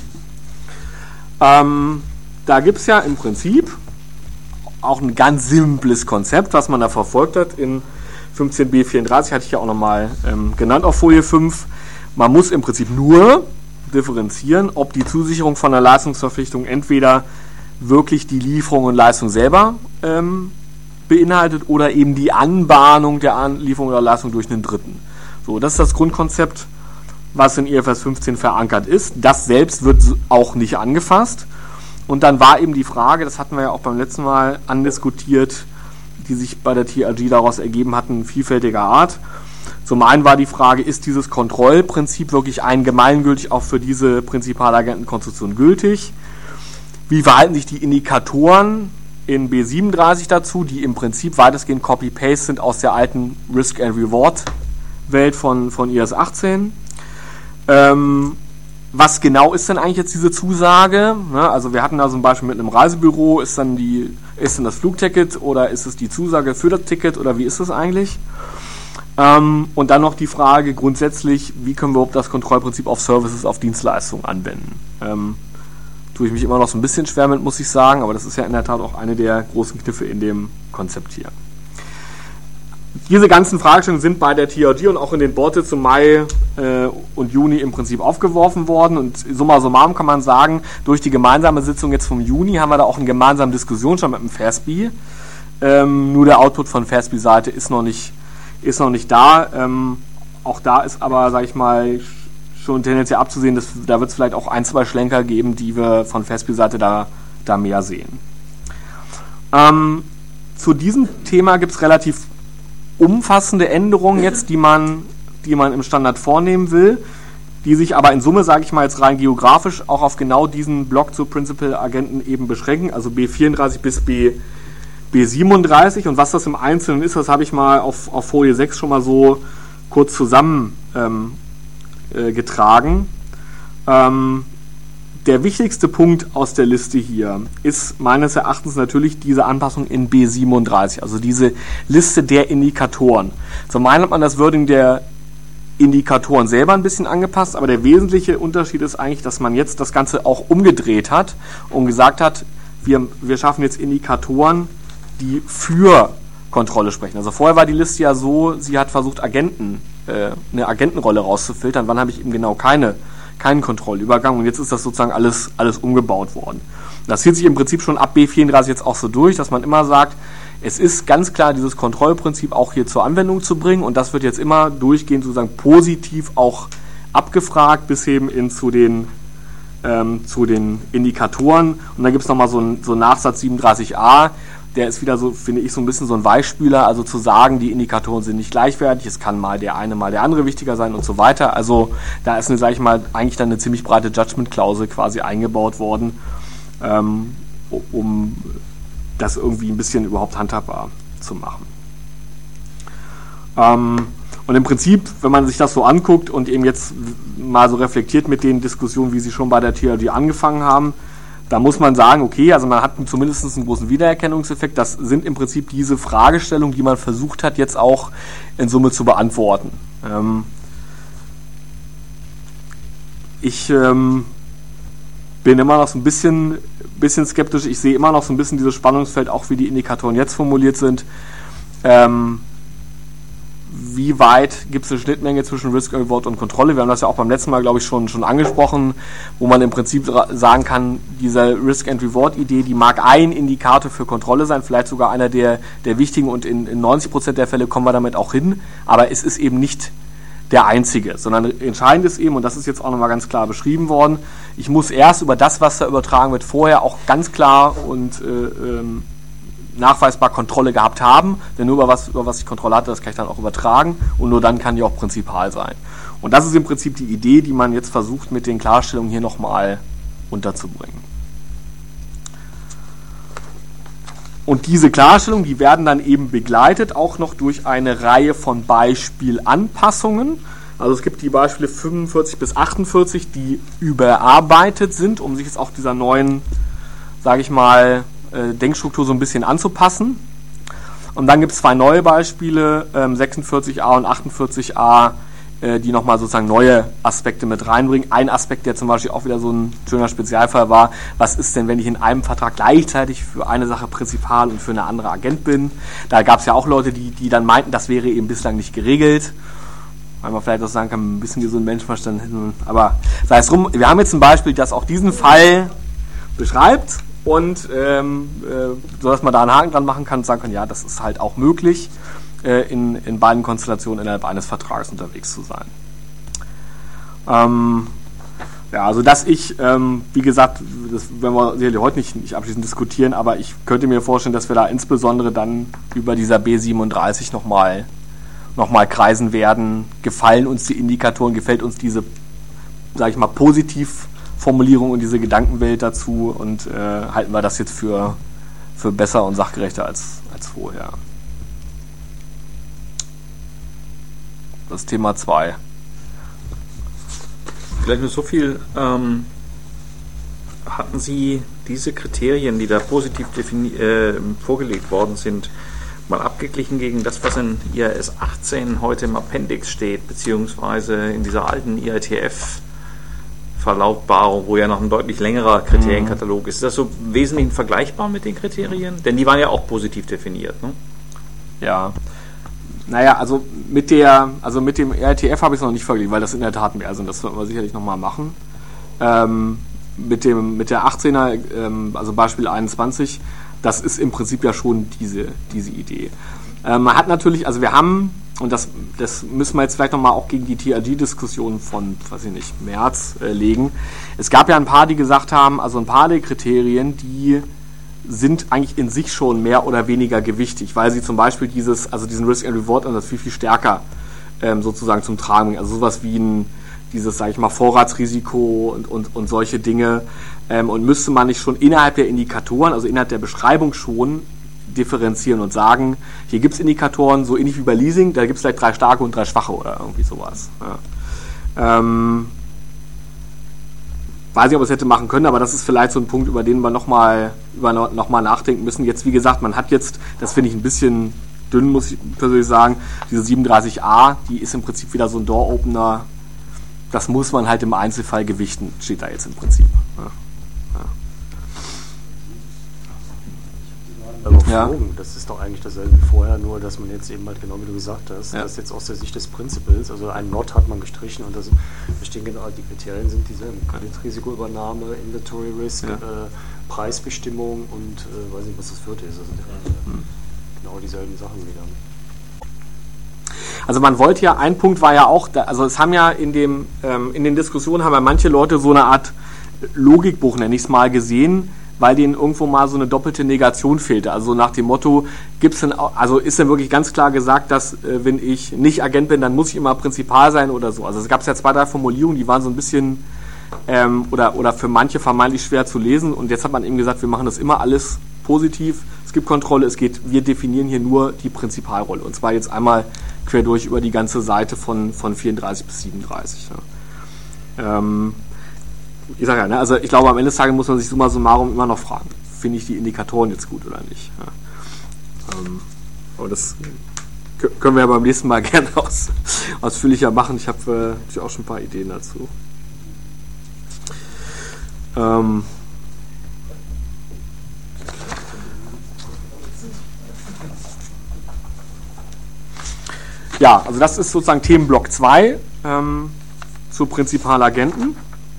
Ähm, da gibt es ja im Prinzip auch ein ganz simples Konzept, was man da verfolgt hat. In fünfzehn b vierunddreißig hatte ich ja auch nochmal ähm, genannt auf Folie fünf. Man muss im Prinzip nur differenzieren, ob die Zusicherung von einer Leistungsverpflichtung entweder wirklich die Lieferung und Leistung selber ähm, beinhaltet oder eben die Anbahnung der An- Lieferung oder Leistung durch einen Dritten. So, das ist das Grundkonzept, was in I F R S fünfzehn verankert ist. Das selbst wird auch nicht angefasst. Und dann war eben die Frage, das hatten wir ja auch beim letzten Mal andiskutiert, die sich bei der T R G daraus ergeben hatten, vielfältiger Art. Zum einen war die Frage, ist dieses Kontrollprinzip wirklich allgemeingültig auch für diese Prinzipalagentenkonstruktion gültig? Wie verhalten sich die Indikatoren in B siebenunddreißig dazu, die im Prinzip weitestgehend Copy-Paste sind aus der alten Risk-and-Reward-Welt von, von I S achtzehn? Ähm, was genau ist denn eigentlich jetzt diese Zusage? Ne, also wir hatten da so ein Beispiel mit einem Reisebüro, ist dann die, ist dann das Flugticket oder ist es die Zusage für das Ticket oder wie ist das eigentlich? Ähm, und dann noch die Frage grundsätzlich, wie können wir überhaupt das Kontrollprinzip auf Services, auf Dienstleistungen anwenden? Ähm, tue ich mich immer noch so ein bisschen schwer mit, muss ich sagen, aber das ist ja in der Tat auch eine der großen Kniffe in dem Konzept hier. Diese ganzen Fragestellungen sind bei der T R G und auch in den Boards zum Mai äh, und Juni im Prinzip aufgeworfen worden und summa summarum kann man sagen, durch die gemeinsame Sitzung jetzt vom Juni haben wir da auch eine gemeinsame Diskussion schon mit dem F A S B. Ähm, nur der Output von F A S B-Seite ist noch nicht, ist noch nicht da. Ähm, auch da ist aber, sage ich mal, schon tendenziell abzusehen, dass da wird es vielleicht auch ein, zwei Schlenker geben, die wir von F A S B-Seite da, da mehr sehen. Ähm, zu diesem Thema gibt es relativ umfassende Änderungen jetzt, die man, die man im Standard vornehmen will, die sich aber in Summe, sage ich mal jetzt rein geografisch, auch auf genau diesen Block zu Principal-Agenten eben beschränken, also B vierunddreißig bis B, B siebenunddreißig. Und was das im Einzelnen ist, das habe ich mal auf, auf Folie sechs schon mal so kurz zusammen ähm, äh, getragen. Ähm, Der wichtigste Punkt aus der Liste hier ist meines Erachtens natürlich diese Anpassung in B siebenunddreißig, also diese Liste der Indikatoren. Zum einen hat man das Wording der Indikatoren selber ein bisschen angepasst, aber der wesentliche Unterschied ist eigentlich, dass man jetzt das Ganze auch umgedreht hat und gesagt hat, wir, wir schaffen jetzt Indikatoren, die für Kontrolle sprechen. Also vorher war die Liste ja so, sie hat versucht, Agenten, äh, eine Agentenrolle rauszufiltern. Wann habe ich eben genau keine keinen Kontrollübergang und jetzt ist das sozusagen alles, alles umgebaut worden. Das zieht sich im Prinzip schon ab B vierunddreißig jetzt auch so durch, dass man immer sagt, es ist ganz klar, dieses Kontrollprinzip auch hier zur Anwendung zu bringen und das wird jetzt immer durchgehend sozusagen positiv auch abgefragt bis eben hin zu den, ähm, zu den Indikatoren und dann gibt es nochmal so einen so einen Nachsatz siebenunddreißig a, der ist wieder so, finde ich, so ein bisschen so ein Beispieler, also zu sagen, die Indikatoren sind nicht gleichwertig, es kann mal der eine, mal der andere wichtiger sein und so weiter. Also da ist, eine, sag ich mal, eigentlich dann eine ziemlich breite Judgment-Klausel quasi eingebaut worden, ähm, um das irgendwie ein bisschen überhaupt handhabbar zu machen. Ähm, und im Prinzip, wenn man sich das so anguckt und eben jetzt mal so reflektiert mit den Diskussionen, wie sie schon bei der T R G angefangen haben, da muss man sagen, okay, also man hat zumindest einen großen Wiedererkennungseffekt. Das sind im Prinzip diese Fragestellungen, die man versucht hat, jetzt auch in Summe zu beantworten. Ähm ich ähm, bin immer noch so ein bisschen, bisschen skeptisch. Ich sehe immer noch so ein bisschen dieses Spannungsfeld, auch wie die Indikatoren jetzt formuliert sind. Ähm Wie weit gibt es eine Schnittmenge zwischen Risk and Reward und Kontrolle? Wir haben das ja auch beim letzten Mal, glaube ich, schon, schon angesprochen, wo man im Prinzip sagen kann, diese Risk and Reward-Idee, die mag ein Indikator für Kontrolle sein, vielleicht sogar einer der, der wichtigen und in, in neunzig Prozent der Fälle kommen wir damit auch hin, aber es ist eben nicht der einzige, sondern entscheidend ist eben, und das ist jetzt auch nochmal ganz klar beschrieben worden, ich muss erst über das, was da übertragen wird, vorher auch ganz klar und äh, ähm, nachweisbar Kontrolle gehabt haben, denn nur über was, über was ich Kontrolle hatte, das kann ich dann auch übertragen und nur dann kann die auch prinzipal sein. Und das ist im Prinzip die Idee, die man jetzt versucht mit den Klarstellungen hier nochmal unterzubringen. Und diese Klarstellungen, die werden dann eben begleitet auch noch durch eine Reihe von Beispielanpassungen. Also es gibt die Beispiele fünfundvierzig bis achtundvierzig, die überarbeitet sind, um sich jetzt auch dieser neuen, sage ich mal, Denkstruktur so ein bisschen anzupassen. Und dann gibt es zwei neue Beispiele, sechsundvierzig a und achtundvierzig a, die nochmal sozusagen neue Aspekte mit reinbringen. Ein Aspekt, der zum Beispiel auch wieder so ein schöner Spezialfall war, was ist denn, wenn ich in einem Vertrag gleichzeitig für eine Sache Prinzipal und für eine andere Agent bin? Da gab es ja auch Leute, die, die dann meinten, das wäre eben bislang nicht geregelt. Weil man vielleicht auch sagen kann, ein bisschen gesunden Menschenverstand hin. Aber sei es drum, wir haben jetzt ein Beispiel, das auch diesen Fall beschreibt und ähm, äh, so dass man da einen Haken dran machen kann und sagen kann, ja, das ist halt auch möglich, In, in beiden Konstellationen innerhalb eines Vertrages unterwegs zu sein. Ähm, ja, also dass ich, ähm, wie gesagt, das werden wir sicherlich heute nicht, nicht abschließend diskutieren, aber ich könnte mir vorstellen, dass wir da insbesondere dann über dieser B siebenunddreißig nochmal noch mal kreisen werden. Gefallen uns die Indikatoren, gefällt uns diese, sage ich mal, Positivformulierung und diese Gedankenwelt dazu und äh, halten wir das jetzt für, für besser und sachgerechter als, als vorher. Das ist Thema zwei.
Vielleicht nur so viel. Ähm, hatten Sie diese Kriterien, die da positiv defini- äh, vorgelegt worden sind, mal abgeglichen gegen das, was in I A S achtzehn heute im Appendix steht, beziehungsweise in dieser alten I A T F-Verlautbarung, wo ja noch ein deutlich längerer Kriterienkatalog ist? Ist das so wesentlich vergleichbar mit den Kriterien? Denn die waren ja auch positiv definiert, ne?
Ja. Naja, also mit der, also mit dem R T F habe ich es noch nicht verglichen, weil das in der Tat mehr sind. Das sollten wir sicherlich nochmal machen. Ähm, mit dem, mit der achtzehner, ähm, also Beispiel einundzwanzig, das ist im Prinzip ja schon diese, diese Idee. Ähm, man hat natürlich, also wir haben, und das, das müssen wir jetzt vielleicht nochmal auch gegen die T R G-Diskussion von, weiß ich nicht, März äh, legen. Es gab ja ein paar, die gesagt haben, also ein paar der Kriterien, die sind eigentlich in sich schon mehr oder weniger gewichtig, weil sie zum Beispiel dieses, also diesen Risk and Reward Ansatz viel, viel stärker ähm, sozusagen zum Tragen bringen. Also sowas wie ein, dieses, sage ich mal, Vorratsrisiko und, und, und solche Dinge. Ähm, und müsste man nicht schon innerhalb der Indikatoren, also innerhalb der Beschreibung schon differenzieren und sagen, hier gibt es Indikatoren, so ähnlich wie bei Leasing, da gibt es vielleicht drei starke und drei schwache oder irgendwie sowas. Ja. Ähm, weiß nicht, ob es hätte machen können, aber das ist vielleicht so ein Punkt, über den wir nochmal über noch mal nachdenken müssen. Jetzt, wie gesagt, man hat jetzt, das finde ich ein bisschen dünn, muss ich persönlich sagen, diese siebenunddreißig a, die ist im Prinzip wieder so ein Door-Opener. Das muss man halt im Einzelfall gewichten, steht da jetzt im Prinzip. Ja.
Ja. Das ist doch eigentlich dasselbe wie vorher, nur dass man jetzt eben halt genau wie du gesagt hast, ja. dass jetzt aus der Sicht des Principles, also ein Not hat man gestrichen und das bestehen genau die Kriterien sind dieselben. Kreditrisikoübernahme, Inventory Risk, ja. äh, Preisbestimmung und äh, weiß nicht, was das vierte ist. Also äh, hm. genau dieselben Sachen wieder.
Also man wollte ja, ein Punkt war ja auch, da, also es haben ja in dem ähm, in den Diskussionen haben ja manche Leute so eine Art Logikbuch, nenne ich es mal, gesehen, weil denen irgendwo mal so eine doppelte Negation fehlte. Also nach dem Motto, gibt's denn, also ist denn wirklich ganz klar gesagt, dass äh, wenn ich nicht Agent bin, dann muss ich immer Prinzipal sein oder so. Also es gab ja zwei, drei Formulierungen, die waren so ein bisschen ähm, oder, oder für manche vermeintlich schwer zu lesen und jetzt hat man eben gesagt, wir machen das immer alles positiv, es gibt Kontrolle, es geht, wir definieren hier nur die Prinzipalrolle und zwar jetzt einmal quer durch über die ganze Seite von, von vierunddreißig bis siebenunddreißig. Ja. Ähm, Ich sage ja, ne, also ich glaube, am Ende des Tages muss man sich summa summarum immer noch fragen, finde ich die Indikatoren jetzt gut oder nicht. Ja. Ähm, aber das können wir ja beim nächsten Mal gerne aus, ausführlicher machen. Ich habe äh, auch schon ein paar Ideen dazu. Ähm, ja, also das ist sozusagen Themenblock zwei ähm, zu Prinzipalagenten.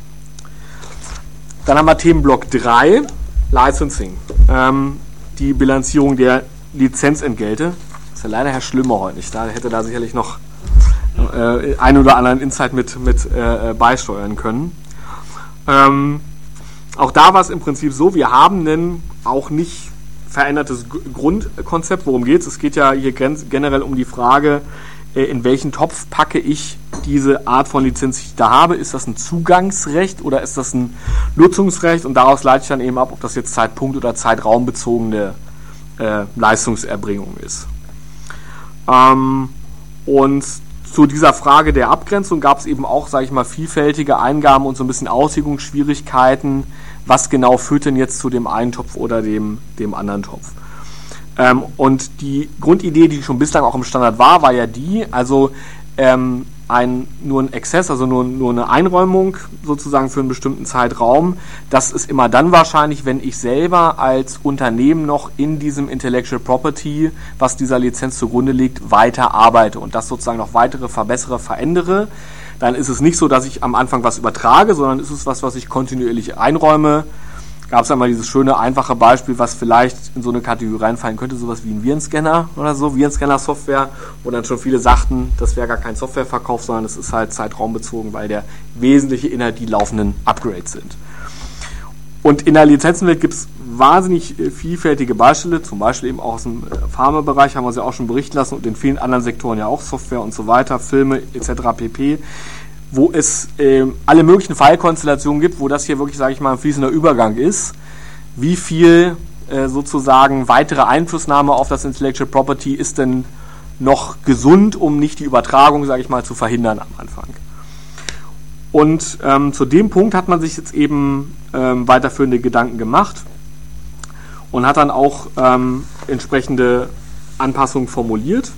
Dann haben wir Themenblock drei, Licensing, ähm, die Bilanzierung der Lizenzentgelte. Das ist ja leider Herr Schlümmer heute nicht da, hätte da sicherlich noch äh, einen oder anderen Insight mit, mit äh, beisteuern können. Ähm, auch da war es im Prinzip so, wir haben ein auch nicht verändertes G- Grundkonzept. Worum geht es? Es geht ja hier gen- generell um die Frage, äh, in welchen Topf packe ich diese Art von Lizenz, die ich da habe. Ist das ein Zugangsrecht oder ist das ein Nutzungsrecht? Und daraus leite ich dann eben ab, ob das jetzt Zeitpunkt- oder zeitraumbezogene äh, Leistungserbringung ist. Ähm, und zu dieser Frage der Abgrenzung gab es eben auch, sage ich mal, vielfältige Eingaben und so ein bisschen Auslegungsschwierigkeiten. Was genau führt denn jetzt zu dem einen Topf oder dem, dem anderen Topf? Ähm, und die Grundidee, die schon bislang auch im Standard war, war ja die, also ähm, ein, nur ein Access, also nur, nur eine Einräumung sozusagen für einen bestimmten Zeitraum, das ist immer dann wahrscheinlich, wenn ich selber als Unternehmen noch in diesem Intellectual Property, was dieser Lizenz zugrunde liegt, weiter arbeite und das sozusagen noch weitere verbessere, verändere. Dann ist es nicht so, dass ich am Anfang was übertrage, sondern ist es was, was ich kontinuierlich einräume. Gab es einmal dieses schöne, einfache Beispiel, was vielleicht in so eine Kategorie reinfallen könnte, sowas wie ein Virenscanner oder so, Virenscanner-Software, wo dann schon viele sagten, das wäre gar kein Softwareverkauf, sondern es ist halt zeitraumbezogen, weil der wesentliche Inhalt die laufenden Upgrades sind. Und in der Lizenzenwelt gibt es wahnsinnig vielfältige Beispiele, zum Beispiel eben auch aus dem Pharmabereich, haben wir sie auch schon berichten lassen und in vielen anderen Sektoren ja auch, Software und so weiter, Filme et cetera pp., wo es äh, alle möglichen File-Konstellationen gibt, wo das hier wirklich, sage ich mal, ein fließender Übergang ist, wie viel äh, sozusagen weitere Einflussnahme auf das Intellectual Property ist denn noch gesund, um nicht die Übertragung, sage ich mal, zu verhindern am Anfang. Und ähm, zu dem Punkt hat man sich jetzt eben ähm, weiterführende Gedanken gemacht und hat dann auch ähm, entsprechende Anpassungen formuliert.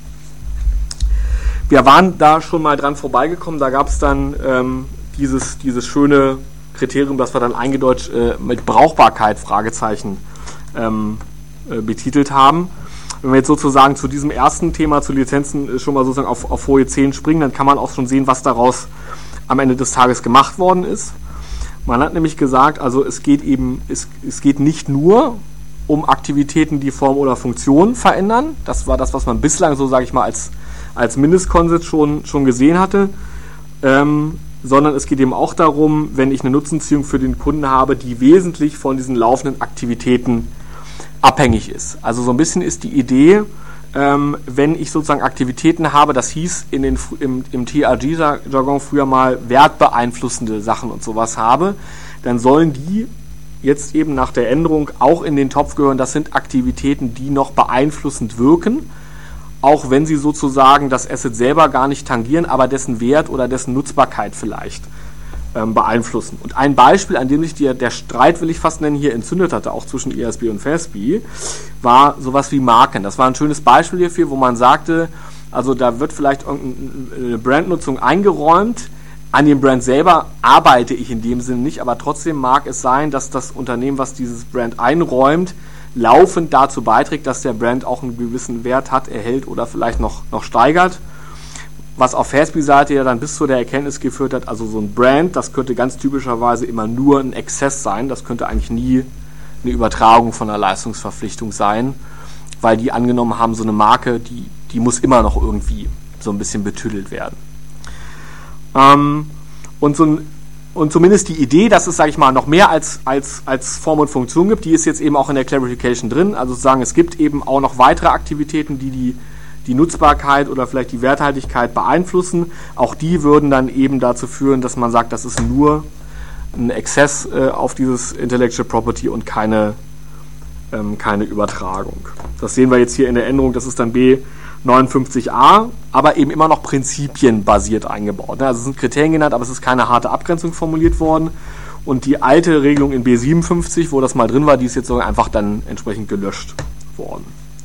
Wir waren da schon mal dran vorbeigekommen, da gab es dann ähm, dieses, dieses schöne Kriterium, das wir dann eingedeutscht äh, mit Brauchbarkeit, Fragezeichen, ähm, äh, betitelt haben. Wenn wir jetzt sozusagen zu diesem ersten Thema, zu Lizenzen, schon mal sozusagen auf, auf Folie zehn springen, dann kann man auch schon sehen, was daraus am Ende des Tages gemacht worden ist. Man hat nämlich gesagt, also es geht eben, es, es geht nicht nur um Aktivitäten, die Form oder Funktion verändern. Das war das, was man bislang so, sage ich mal, als als Mindestkonsens schon, schon gesehen hatte, ähm, sondern es geht eben auch darum, wenn ich eine Nutzenziehung für den Kunden habe, die wesentlich von diesen laufenden Aktivitäten abhängig ist. Also so ein bisschen ist die Idee, ähm, wenn ich sozusagen Aktivitäten habe, das hieß in den, im, im T R G-Jargon früher mal wertbeeinflussende Sachen und sowas habe, dann sollen die jetzt eben nach der Änderung auch in den Topf gehören. Das sind Aktivitäten, die noch beeinflussend wirken, auch wenn sie sozusagen das Asset selber gar nicht tangieren, aber dessen Wert oder dessen Nutzbarkeit vielleicht ähm, beeinflussen. Und ein Beispiel, an dem sich die, der Streit, will ich fast nennen, hier entzündet hatte, auch zwischen I A S B und F A S B, war sowas wie Marken. Das war ein schönes Beispiel hierfür, wo man sagte, also da wird vielleicht irgendeine Brandnutzung eingeräumt, an dem Brand selber arbeite ich in dem Sinne nicht, aber trotzdem mag es sein, dass das Unternehmen, was dieses Brand einräumt, laufend dazu beiträgt, dass der Brand auch einen gewissen Wert hat, erhält oder vielleicht noch, noch steigert. Was auf F A S B-Seite ja dann bis zu der Erkenntnis geführt hat, also so ein Brand, das könnte ganz typischerweise immer nur ein Exzess sein, das könnte eigentlich nie eine Übertragung von einer Leistungsverpflichtung sein, weil die angenommen haben, so eine Marke, die, die muss immer noch irgendwie so ein bisschen betüdelt werden. Ähm, und so ein Und zumindest die Idee, dass es, sage ich mal, noch mehr als, als, als Form und Funktion gibt, die ist jetzt eben auch in der Clarification drin. Also sozusagen, es gibt eben auch noch weitere Aktivitäten, die die, die Nutzbarkeit oder vielleicht die Werthaltigkeit beeinflussen. Auch die würden dann eben dazu führen, dass man sagt, das ist nur ein Access äh, auf dieses Intellectual Property und keine, ähm, keine Übertragung. Das sehen wir jetzt hier in der Änderung, das ist dann B neunundfünfzig a, aber eben immer noch prinzipienbasiert eingebaut. Also es sind Kriterien genannt, aber es ist keine harte Abgrenzung formuliert worden. Und die alte Regelung in B siebenundfünfzig, wo das mal drin war, die ist jetzt so einfach dann entsprechend gelöscht worden.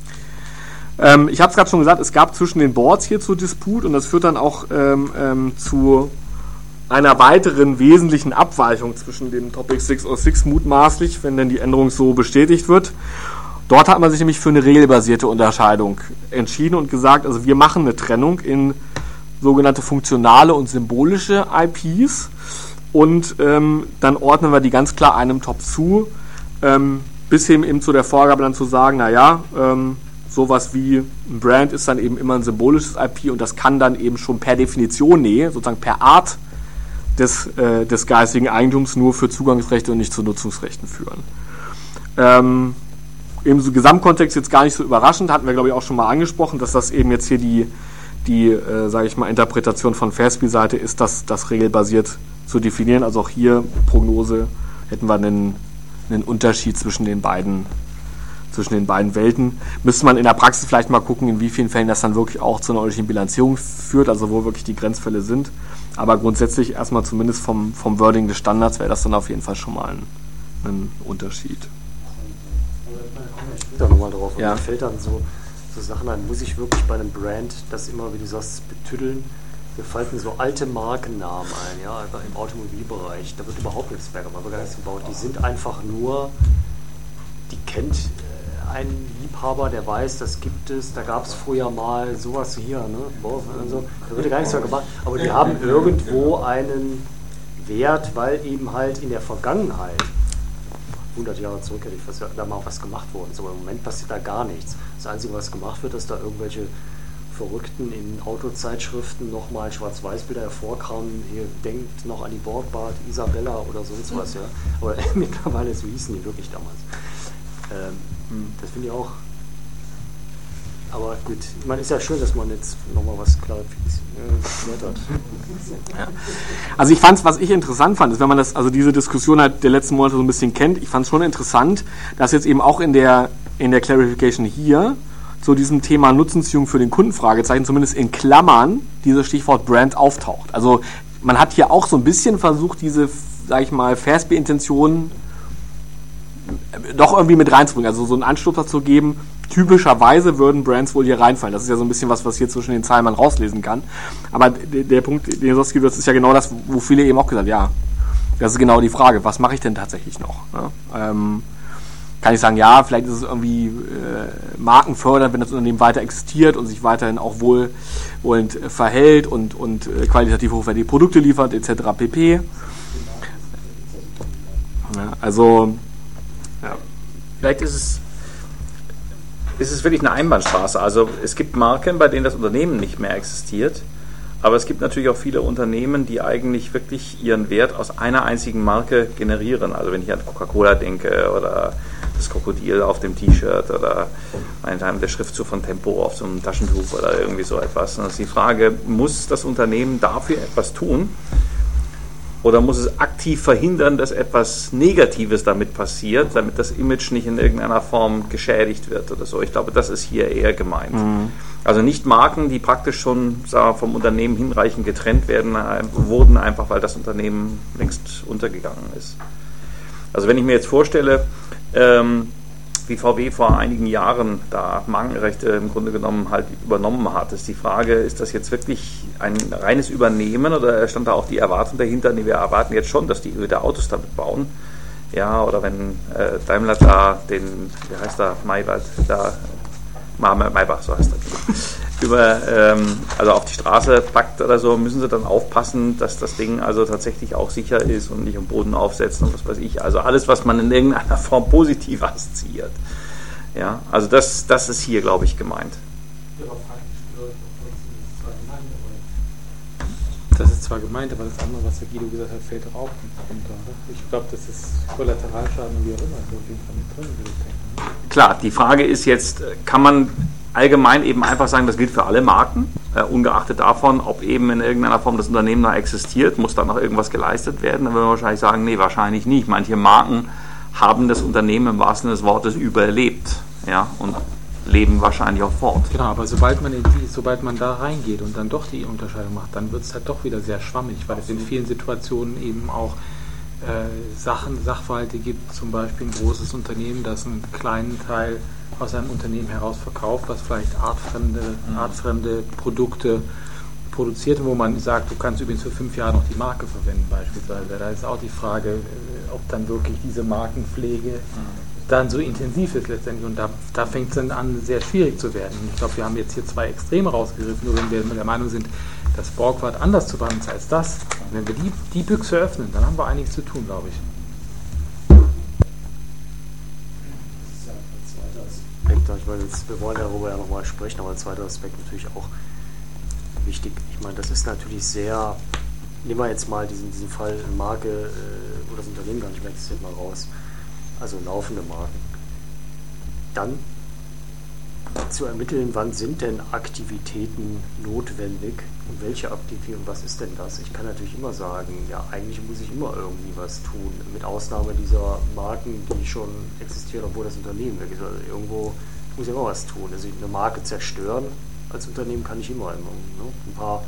Ähm, ich habe es gerade schon gesagt, es gab zwischen den Boards hier zu Disput und das führt dann auch ähm, ähm, zu einer weiteren wesentlichen Abweichung zwischen dem Topic sechs null sechs mutmaßlich, wenn denn die Änderung so bestätigt wird. Dort hat man sich nämlich für eine regelbasierte Unterscheidung entschieden und gesagt, also wir machen eine Trennung in sogenannte funktionale und symbolische I Ps und ähm, dann ordnen wir die ganz klar einem Topf zu, ähm, bis hin eben zu der Vorgabe dann zu sagen, naja, ähm, sowas wie ein Brand ist dann eben immer ein symbolisches I P und das kann dann eben schon per Definition, nee, sozusagen per Art des, äh, des geistigen Eigentums nur für Zugangsrechte und nicht zu Nutzungsrechten führen. Ähm, Im so Gesamtkontext jetzt gar nicht so überraschend, hatten wir glaube ich auch schon mal angesprochen, dass das eben jetzt hier die, die äh, sage ich mal, Interpretation von Fairsby-Seite ist, das, das regelbasiert zu definieren. Also auch hier Prognose hätten wir einen, einen Unterschied zwischen den beiden zwischen den beiden Welten. Müsste man in der Praxis vielleicht mal gucken, in wie vielen Fällen das dann wirklich auch zu einer ordentlichen Bilanzierung führt, also wo wirklich die Grenzfälle sind. Aber grundsätzlich erstmal zumindest vom, vom Wording des Standards wäre das dann auf jeden Fall schon mal ein, ein Unterschied.
Ich da nochmal drauf. Und
ja.
Mir fällt dann so, so Sachen ein, muss ich wirklich bei einem Brand das immer, wie du sagst, betüddeln? Mir fallen so alte Markennamen ein, ja, einfach im Automobilbereich. Da wird überhaupt nichts mehr gemacht, gar nichts gebaut. Die sind einfach nur, die kennt ein Liebhaber, der weiß, das gibt es, da gab es früher mal sowas hier, ne? Also, da wird gar nichts mehr gemacht, aber die haben irgendwo einen Wert, weil eben halt in der Vergangenheit, hundert Jahre zurück hätte ich fast, da mal was gemacht worden ist, aber im Moment passiert da gar nichts. Das Einzige, was gemacht wird, dass da irgendwelche Verrückten in Autozeitschriften nochmal Schwarz-Weiß-Bilder hervorkramen, ihr denkt noch an die Borgbad Isabella oder sonst was, ja. Aber mittlerweile, so hießen die wirklich damals. Ähm, das finde ich auch. Aber gut, ich meine, ist ja schön, dass man jetzt nochmal was klarfiziert hat.
Ja. Also ich fand es, was ich interessant fand, ist, wenn man das, also diese Diskussion halt der letzten Monate so ein bisschen kennt, ich fand es schon interessant, dass jetzt eben auch in der, in der Clarification hier zu diesem Thema Nutzungsziehung für den Kunden, Fragezeichen, zumindest in Klammern, dieses Stichwort Brand auftaucht. Also man hat hier auch so ein bisschen versucht, diese, sag ich mal, Fairsby-Intentionen doch irgendwie mit reinzubringen, also so einen Anstupser zu geben. Typischerweise würden Brands wohl hier reinfallen. Das ist ja so ein bisschen was, was hier zwischen den Zeilen man rauslesen kann. Aber der, der Punkt, den du sagst, das ist ja genau das, wo viele eben auch gesagt haben, ja, das ist genau die Frage, was mache ich denn tatsächlich noch? Ja, ähm, kann ich sagen, ja, vielleicht ist es irgendwie äh, markenfördernd, wenn das Unternehmen weiter existiert und sich weiterhin auch wohlwollend äh, verhält und, und äh, qualitativ hochwertige Produkte liefert, et cetera pp. Ja, also
ja. Vielleicht ist es, ist es wirklich eine Einbahnstraße. Also es gibt Marken, bei denen das Unternehmen nicht mehr existiert, aber es gibt natürlich auch viele Unternehmen, die eigentlich wirklich ihren Wert aus einer einzigen Marke generieren. Also wenn ich an Coca-Cola denke oder das Krokodil auf dem T-Shirt oder der Schriftzug von Tempo auf so einem Taschentuch oder irgendwie so etwas. Und das ist die Frage, muss das Unternehmen dafür etwas tun? Oder muss es aktiv verhindern, dass etwas Negatives damit passiert, damit das Image nicht in irgendeiner Form geschädigt wird oder so? Ich glaube, das ist hier eher gemeint. Mhm. Also nicht Marken, die praktisch schon sagen wir, vom Unternehmen hinreichend getrennt werden, wurden einfach, weil das Unternehmen längst untergegangen ist. Also wenn ich mir jetzt vorstelle, ähm, wie V W vor einigen Jahren da Markenrechte im Grunde genommen halt übernommen hat, ist die Frage, ist das jetzt wirklich ein reines Übernehmen oder stand da auch die Erwartung dahinter, nee, wir erwarten jetzt schon, dass die wieder Autos damit bauen, ja, oder wenn äh, Daimler da den, wie heißt der, Maybach, da, Maybach, so heißt er, über, ähm, also auf die Straße packt oder so, müssen sie dann aufpassen, dass das Ding also tatsächlich auch sicher ist und nicht am Boden aufsetzen und was weiß ich. Also alles, was man in irgendeiner Form positiv assoziiert. Ja, also das, das ist hier, glaube ich, gemeint.
Das ist zwar gemeint, aber das andere, was der Guido gesagt hat, fällt doch auch runter. Ich glaube, das ist Kollateralschaden und wie auch immer. Also auf jeden Fall mit drin, würde ich denken.
Klar, die Frage ist jetzt, kann man allgemein eben einfach sagen, das gilt für alle Marken, äh, ungeachtet davon, ob eben in irgendeiner Form das Unternehmen da existiert, muss da noch irgendwas geleistet werden? Dann würden wir wahrscheinlich sagen, nee, wahrscheinlich nicht. Manche Marken haben das Unternehmen im wahrsten Sinne des Wortes überlebt, ja, und leben wahrscheinlich auch fort.
Genau, aber sobald man, in die, sobald man da reingeht und dann doch die Unterscheidung macht, dann wird es halt doch wieder sehr schwammig, weil es in vielen Situationen eben auch äh, Sachen, Sachverhalte gibt, zum Beispiel ein großes Unternehmen, das einen kleinen Teil aus einem Unternehmen heraus verkauft, was vielleicht artfremde, mhm. artfremde Produkte produziert, wo man sagt, du kannst übrigens für fünf Jahre noch die Marke verwenden beispielsweise. Da ist auch die Frage, ob dann wirklich diese Markenpflege mhm. dann so intensiv ist letztendlich und da, da fängt es dann an, sehr schwierig zu werden. Und ich glaube, wir haben jetzt hier zwei Extreme rausgegriffen, nur wenn wir der Meinung sind, dass Borgward anders zu behandeln ist als das. Und wenn wir die, die Büchse öffnen, dann haben wir einiges zu tun, glaube ich.
Ein Ich meine, jetzt, wir wollen darüber ja nochmal sprechen, aber ein zweiter Aspekt natürlich auch wichtig. Ich meine, das ist natürlich sehr, nehmen wir jetzt mal diesen, diesen Fall Marke äh, oder das Unternehmen gar nicht mehr, das jetzt mal raus, also laufende Marken. Dann zu ermitteln, wann sind denn Aktivitäten notwendig und welche Aktivitäten, was ist denn das? Ich kann natürlich immer sagen, ja, eigentlich muss ich immer irgendwie was tun, mit Ausnahme dieser Marken, die schon existieren, obwohl das Unternehmen weg ist. Also irgendwo muss ich immer was tun. Also eine Marke zerstören als Unternehmen kann ich immer. immer ne? Ein paar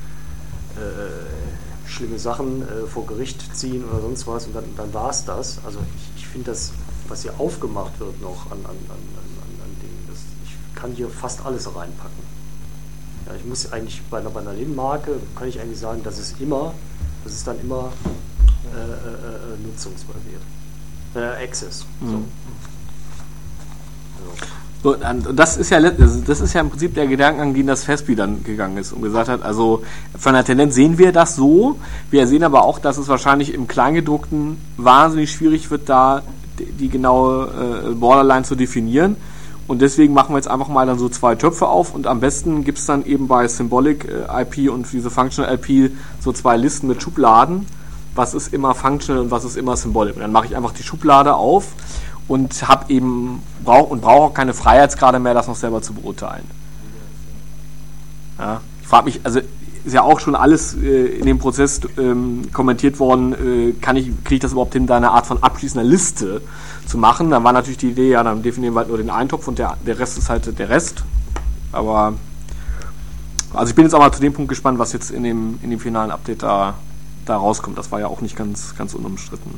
äh, schlimme Sachen äh, vor Gericht ziehen oder sonst was und dann, dann war es das. Also ich, ich finde das, was hier aufgemacht wird noch an, an, an, an Dingen, das, ich kann hier fast alles reinpacken. Ja, ich muss eigentlich bei einer Bananenmarke, kann ich eigentlich sagen, dass es immer, das ist dann immer äh, äh, nutzungsbasiert. Äh, Access. So.
Mhm. So, das ist ja das ist ja im Prinzip der Gedankengang, den das F A S B dann gegangen ist und gesagt hat, also von der Tendenz sehen wir das so, wir sehen aber auch, dass es wahrscheinlich im Kleingedruckten wahnsinnig schwierig wird, da die, die genaue äh, Borderline zu definieren und deswegen machen wir jetzt einfach mal dann so zwei Töpfe auf und am besten gibt es dann eben bei Symbolic äh, I P und diese Functional I P so zwei Listen mit Schubladen, was ist immer Functional und was ist immer Symbolic. Und dann mache ich einfach die Schublade auf und habe eben brauch, und brauche auch keine Freiheitsgrade mehr, das noch selber zu beurteilen. Ja, ich frage mich, also ist ja auch schon alles äh, in dem Prozess ähm, kommentiert worden, äh, kann ich, kriege ich das überhaupt hin, da eine Art von abschließender Liste zu machen? Dann war natürlich die Idee, ja, dann definieren wir halt nur den Eintopf und der, der Rest ist halt der Rest. Aber also ich bin jetzt auch mal zu dem Punkt gespannt, was jetzt in dem, in dem finalen Update da, da rauskommt. Das war ja auch nicht ganz, ganz unumstritten.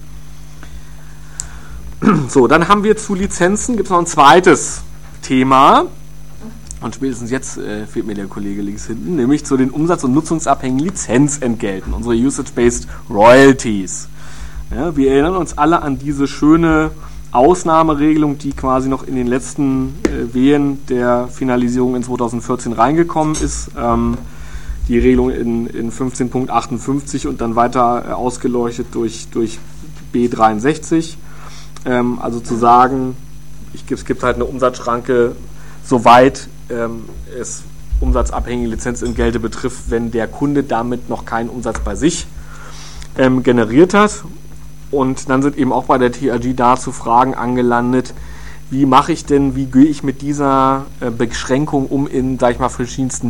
So, dann haben wir zu Lizenzen, gibt es noch ein zweites Thema und spätestens jetzt äh, fehlt mir der Kollege links hinten, nämlich zu den umsatz- und nutzungsabhängigen Lizenzentgelten, unsere Usage-Based Royalties. Ja, wir erinnern uns alle an diese schöne Ausnahmeregelung, die quasi noch in den letzten äh, Wehen der Finalisierung in zwanzig vierzehn reingekommen ist. Ähm, die Regelung in, in fünfzehn Punkt achtundfünfzig und dann weiter äh, ausgeleuchtet durch, durch B dreiundsechzig. Ähm, also zu sagen, ich, es gibt halt eine Umsatzschranke, soweit ähm, es umsatzabhängige Lizenzentgelte betrifft, wenn der Kunde damit noch keinen Umsatz bei sich ähm, generiert hat. Und dann sind eben auch bei der T R G dazu Fragen angelandet, wie mache ich denn, wie gehe ich mit dieser äh, Beschränkung um in, sag ich mal, verschiedensten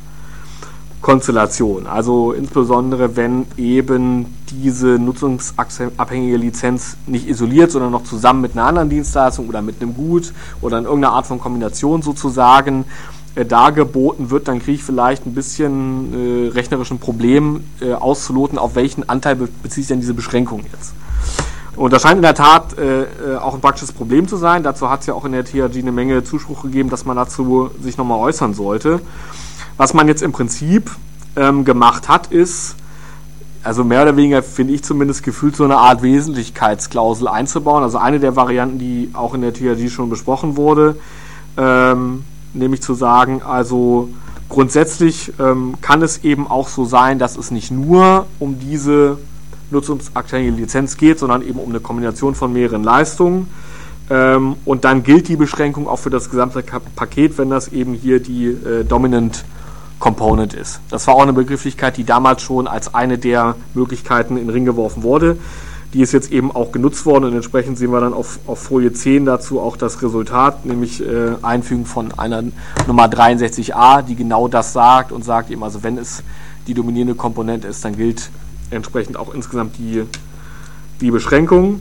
Mischkonstellationen. Also insbesondere, wenn eben diese nutzungsabhängige Lizenz nicht isoliert, sondern noch zusammen mit einer anderen Dienstleistung oder mit einem Gut oder in irgendeiner Art von Kombination sozusagen äh, dargeboten wird, dann kriege ich vielleicht ein bisschen äh, rechnerischen Problem äh, auszuloten, auf welchen Anteil be- bezieht sich denn diese Beschränkung jetzt. Und das scheint in der Tat äh, auch ein praktisches Problem zu sein. Dazu hat es ja auch in der T R G eine Menge Zuspruch gegeben, dass man dazu sich nochmal äußern sollte. Was man jetzt im Prinzip ähm, gemacht hat, ist, also mehr oder weniger, finde ich zumindest, gefühlt so eine Art Wesentlichkeitsklausel einzubauen. Also eine der Varianten, die auch in der T R G schon besprochen wurde, ähm, nämlich zu sagen, also grundsätzlich ähm, kann es eben auch so sein, dass es nicht nur um diese nutzungsabhängige Lizenz geht, sondern eben um eine Kombination von mehreren Leistungen. Ähm, und dann gilt die Beschränkung auch für das gesamte Paket, wenn das eben hier die äh, Dominant Component ist. Das war auch eine Begrifflichkeit, die damals schon als eine der Möglichkeiten in den Ring geworfen wurde. Die ist jetzt eben auch genutzt worden und entsprechend sehen wir dann auf, auf Folie zehn dazu auch das Resultat, nämlich äh, Einfügung von einer Nummer dreiundsechzig a, die genau das sagt und sagt eben, also wenn es die dominierende Komponente ist, dann gilt entsprechend auch insgesamt die, die Beschränkung.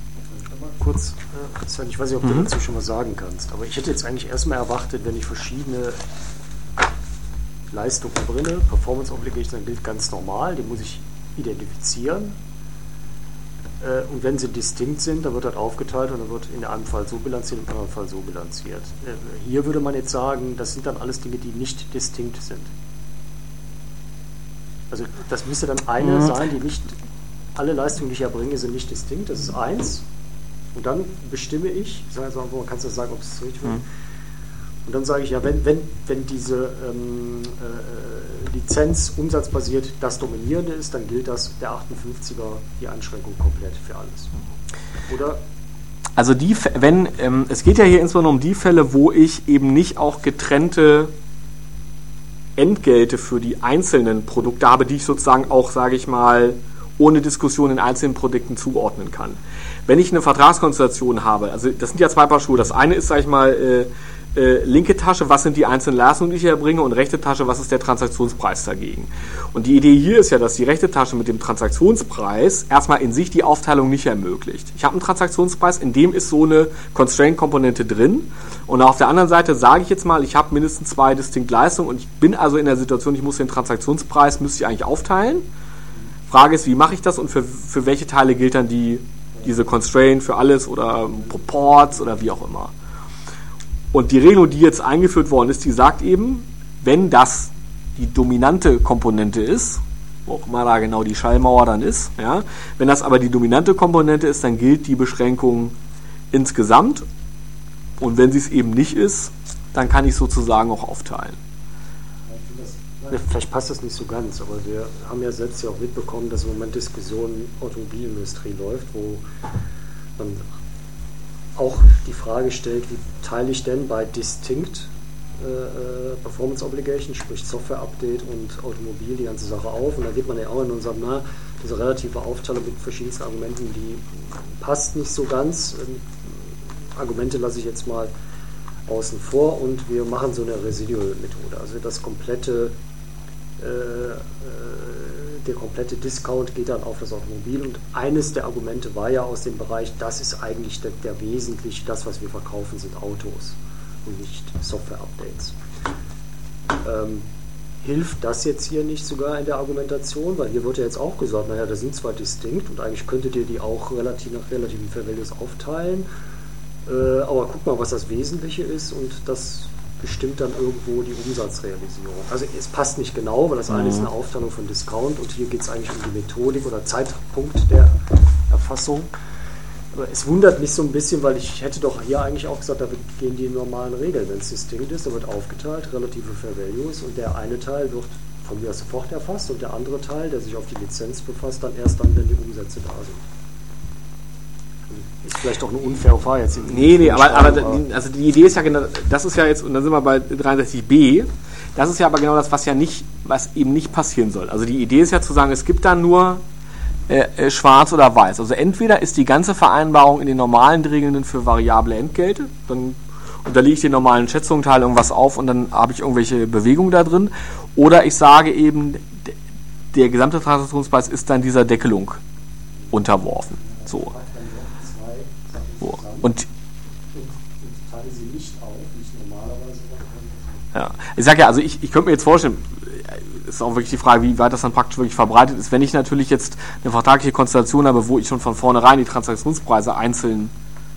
Kurz, äh, Sven, ich weiß nicht, ob du mhm. dazu schon was sagen kannst, aber ich hätte jetzt eigentlich erstmal erwartet, wenn ich verschiedene Leistungen bringe, Performance Obligation, dann gilt ganz normal, die muss ich identifizieren. Äh, und wenn sie distinkt sind, dann wird das aufgeteilt und dann wird in einem Fall so bilanziert, im anderen Fall so bilanziert. Äh, hier würde man jetzt sagen, das sind dann alles Dinge, die nicht distinkt sind. Also das müsste dann eine mhm. sein, die nicht, alle Leistungen, die ich erbringe, sind nicht distinkt, das ist eins. Und dann bestimme ich, man kann es ja sagen, ob es richtig wird. Mhm. Und dann sage ich, ja, wenn, wenn, wenn diese ähm, äh, Lizenz umsatzbasiert das Dominierende ist, dann gilt das der achtundfünfziger, die Einschränkung komplett für alles. Oder?
Also die, wenn, ähm, es geht ja hier insbesondere um die Fälle, wo ich eben nicht auch getrennte Entgelte für die einzelnen Produkte habe, die ich sozusagen auch, sage ich mal, ohne Diskussion in einzelnen Produkten zuordnen kann. Wenn ich eine Vertragskonstellation habe, also das sind ja zwei Paar Schuhe. Das eine ist, sage ich mal, äh, äh, linke Tasche, was sind die einzelnen Leistungen, die ich erbringe, und rechte Tasche, was ist der Transaktionspreis dagegen. Und die Idee hier ist ja, dass die rechte Tasche mit dem Transaktionspreis erstmal in sich die Aufteilung nicht ermöglicht. Ich habe einen Transaktionspreis, in dem ist so eine Constraint-Komponente drin, und auf der anderen Seite sage ich jetzt mal, ich habe mindestens zwei distinkt Leistungen und ich bin also in der Situation, ich muss den Transaktionspreis, müsste ich eigentlich aufteilen. Frage ist, wie mache ich das und für, für welche Teile gilt dann die, diese Constraint für alles oder Proports oder wie auch immer. Und die Regelung, die jetzt eingeführt worden ist, die sagt eben, wenn das die dominante Komponente ist, wo auch immer da genau die Schallmauer dann ist, ja, wenn das aber die dominante Komponente ist, dann gilt die Beschränkung insgesamt, und wenn sie es eben nicht ist, dann kann ich sozusagen auch aufteilen.
Vielleicht passt das nicht so ganz, aber wir haben ja selbst ja auch mitbekommen, dass im Moment Diskussion in der Automobilindustrie läuft, wo man auch die Frage stellt, wie teile ich denn bei Distinct äh, Performance Obligation, sprich Software Update und Automobil, die ganze Sache auf, und da geht man ja auch in und sagt, na, diese relative Aufteilung mit verschiedensten Argumenten, die passt nicht so ganz. Ähm, Argumente lasse ich jetzt mal außen vor, und wir machen so eine Residual-Methode, also das komplette äh, der komplette Discount geht dann auf das Automobil, und eines der Argumente war ja aus dem Bereich, das ist eigentlich der, der wesentlich, das was wir verkaufen sind Autos und nicht Software-Updates. Ähm, hilft das jetzt hier nicht sogar in der Argumentation, weil hier wird ja jetzt auch gesagt, naja, das sind zwar distinkt und eigentlich könntet ihr die auch relativ nach relativen Fair Values aufteilen, äh, aber guck mal, was das Wesentliche ist, und das bestimmt dann irgendwo die Umsatzrealisierung. Also es passt nicht genau, weil das eine ist eine Aufteilung von Discount, und hier geht es eigentlich um die Methodik oder Zeitpunkt der Erfassung. Aber es wundert mich so ein bisschen, weil ich hätte doch hier eigentlich auch gesagt, da gehen die normalen Regeln. Wenn es distinkt ist, da wird aufgeteilt, relative Fair Values, und der eine Teil wird von mir sofort erfasst, und der andere Teil, der sich auf die Lizenz befasst, dann erst dann, wenn die Umsätze da sind. Ist vielleicht auch eine unfaire Frage jetzt.
Nee, nee, aber, aber also die Idee ist ja genau, das ist ja jetzt, und dann sind wir bei dreiundsechzig b, das ist ja aber genau das, was ja nicht, was eben nicht passieren soll. Also die Idee ist ja zu sagen, es gibt da nur äh, schwarz oder weiß. Also entweder ist die ganze Vereinbarung in den normalen Regeln für variable Entgelte, dann unterliege ich den normalen Schätzungen, teile irgendwas auf und dann habe ich irgendwelche Bewegungen da drin, oder ich sage eben, der gesamte Transaktionspreis ist dann dieser Deckelung unterworfen. So. Und ja, ich sage ja, also ich, ich könnte mir jetzt vorstellen, ist auch wirklich die Frage, wie weit das dann praktisch wirklich verbreitet ist. Wenn ich natürlich jetzt eine vertragliche Konstellation habe, wo ich schon von vornherein die Transaktionspreise einzeln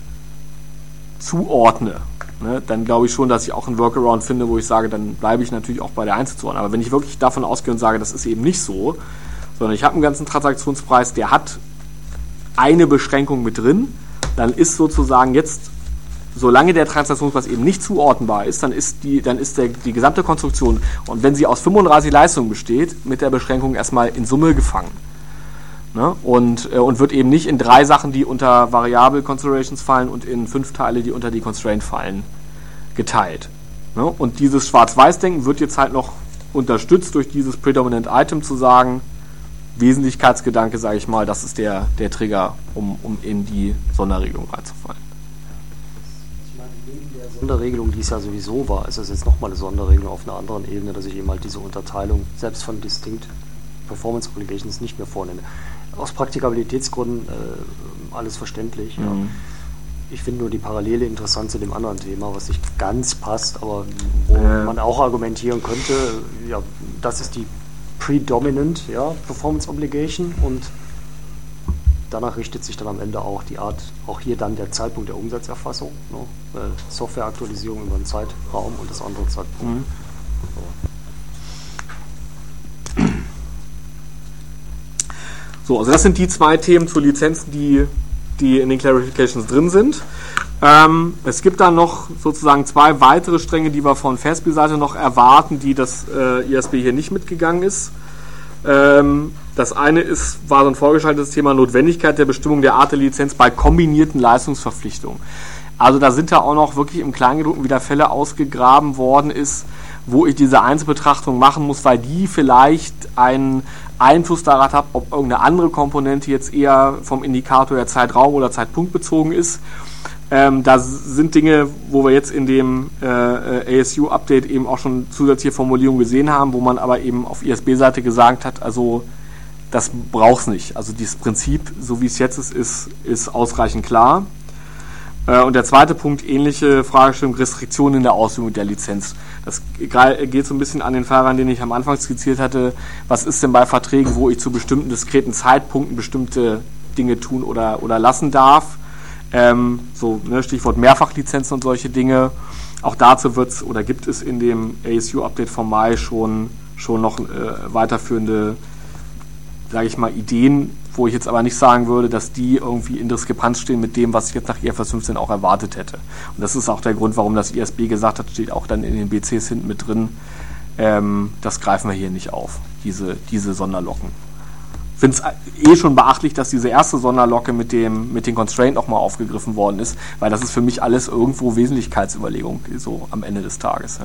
zuordne, ne, dann glaube ich schon, dass ich auch einen Workaround finde, wo ich sage, dann bleibe ich natürlich auch bei der Einzelzuordnung. Aber wenn ich wirklich davon ausgehe und sage, das ist eben nicht so, sondern ich habe einen ganzen Transaktionspreis, der hat eine Beschränkung mit drin, dann ist sozusagen jetzt, solange der Transaktionspreis eben nicht zuordnenbar ist, dann ist die, dann ist der, die gesamte Konstruktion, und wenn sie aus fünfunddreißig Leistungen besteht, mit der Beschränkung erstmal in Summe gefangen. Ne? Und, äh, und wird eben nicht in drei Sachen, die unter Variable Considerations fallen, und in fünf Teile, die unter die Constraint fallen, geteilt. Ne? Und dieses Schwarz-Weiß-Denken wird jetzt halt noch unterstützt durch dieses Predominant Item, zu sagen, Wesentlichkeitsgedanke, sage ich mal, das ist der, der Trigger, um, um in die Sonderregelung reinzufallen.
Ich meine, neben der Sonderregelung, die es ja sowieso war, ist es jetzt nochmal eine Sonderregelung auf einer anderen Ebene, dass ich eben halt diese Unterteilung selbst von Distinct Performance Obligations nicht mehr vornehme. Aus Praktikabilitätsgründen äh, alles verständlich. Mhm. Ja. Ich finde nur die Parallele interessant zu dem anderen Thema, was nicht ganz passt, aber wo äh. man auch argumentieren könnte, ja, das ist die Predominant, ja, Performance Obligation, und danach richtet sich dann am Ende auch die Art, auch hier dann der Zeitpunkt der Umsatzerfassung, ne? Softwareaktualisierung über einen Zeitraum und das andere Zeitpunkt. Mhm.
So, also das sind die zwei Themen zu Lizenzen, die, die in den Clarifications drin sind. Ähm, es gibt dann noch sozusagen zwei weitere Stränge, die wir von F A S B-Seite noch erwarten, die das äh, I S B hier nicht mitgegangen ist. Ähm, das eine ist, war so ein vorgeschaltetes Thema Notwendigkeit der Bestimmung der Art der Lizenz bei kombinierten Leistungsverpflichtungen. Also da sind ja auch noch wirklich im Kleingedruckten wieder Fälle ausgegraben worden ist, wo ich diese Einzelbetrachtung machen muss, weil die vielleicht einen Einfluss darauf hat, ob irgendeine andere Komponente jetzt eher vom Indikator der Zeitraum oder Zeitpunkt bezogen ist. Ähm, da sind Dinge, wo wir jetzt in dem äh, A S U-Update eben auch schon zusätzliche Formulierungen gesehen haben, wo man aber eben auf I S B-Seite gesagt hat, also das braucht's nicht. Also dieses Prinzip, so wie es jetzt ist, ist, ist ausreichend klar. Äh, und der zweite Punkt, ähnliche Fragestellung, Restriktionen in der Ausübung der Lizenz. Das geht so ein bisschen an den Fall ran, den ich am Anfang skizziert hatte. Was ist denn bei Verträgen, wo ich zu bestimmten diskreten Zeitpunkten bestimmte Dinge tun oder, oder lassen darf? Ähm, so ne, Stichwort Mehrfachlizenzen und solche Dinge. Auch dazu wird's oder gibt es in dem A S U-Update vom Mai schon, schon noch äh, weiterführende, sage ich mal, Ideen, wo ich jetzt aber nicht sagen würde, dass die irgendwie in Diskrepanz stehen mit dem, was ich jetzt nach I F R S fünfzehn auch erwartet hätte. Und das ist auch der Grund, warum das I S B gesagt hat, steht auch dann in den B Cs hinten mit drin. Ähm, das greifen wir hier nicht auf, diese, diese Sonderlocken. Ich finde es eh schon beachtlich, dass diese erste Sonderlocke mit dem mit den Constraint nochmal aufgegriffen worden ist, weil das ist für mich alles irgendwo Wesentlichkeitsüberlegung, so am Ende des Tages.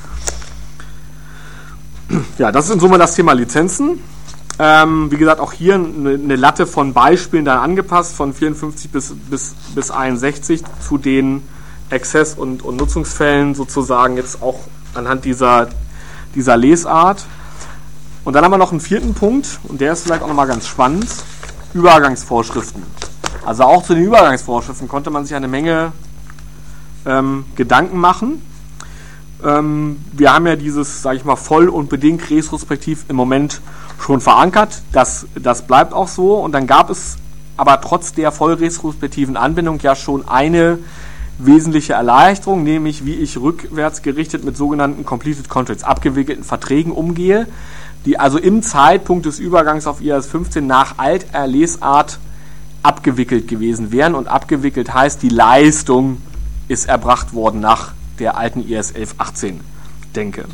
Ja, ja, das ist in Summe das Thema Lizenzen. Ähm, wie gesagt, auch hier eine, eine Latte von Beispielen dann angepasst, von vierundfünfzig bis, bis, bis einundsechzig zu den Access- und, und Nutzungsfällen sozusagen jetzt auch anhand dieser, dieser Lesart. Und dann haben wir noch einen vierten Punkt, und der ist vielleicht auch nochmal ganz spannend, Übergangsvorschriften. Also auch zu den Übergangsvorschriften konnte man sich eine Menge ähm, Gedanken machen. Ähm, wir haben ja dieses, sage ich mal, voll und bedingt retrospektiv im Moment schon verankert. Das, das bleibt auch so. Und dann gab es aber trotz der voll retrospektiven Anbindung ja schon eine wesentliche Erleichterung, nämlich wie ich rückwärts gerichtet mit sogenannten Completed Contracts, abgewickelten Verträgen umgehe, die also im Zeitpunkt des Übergangs auf I A S fünfzehn nach alter Lesart abgewickelt gewesen wären. Und abgewickelt heißt, die Leistung ist erbracht worden nach der alten I A S elf achtzehn Denke.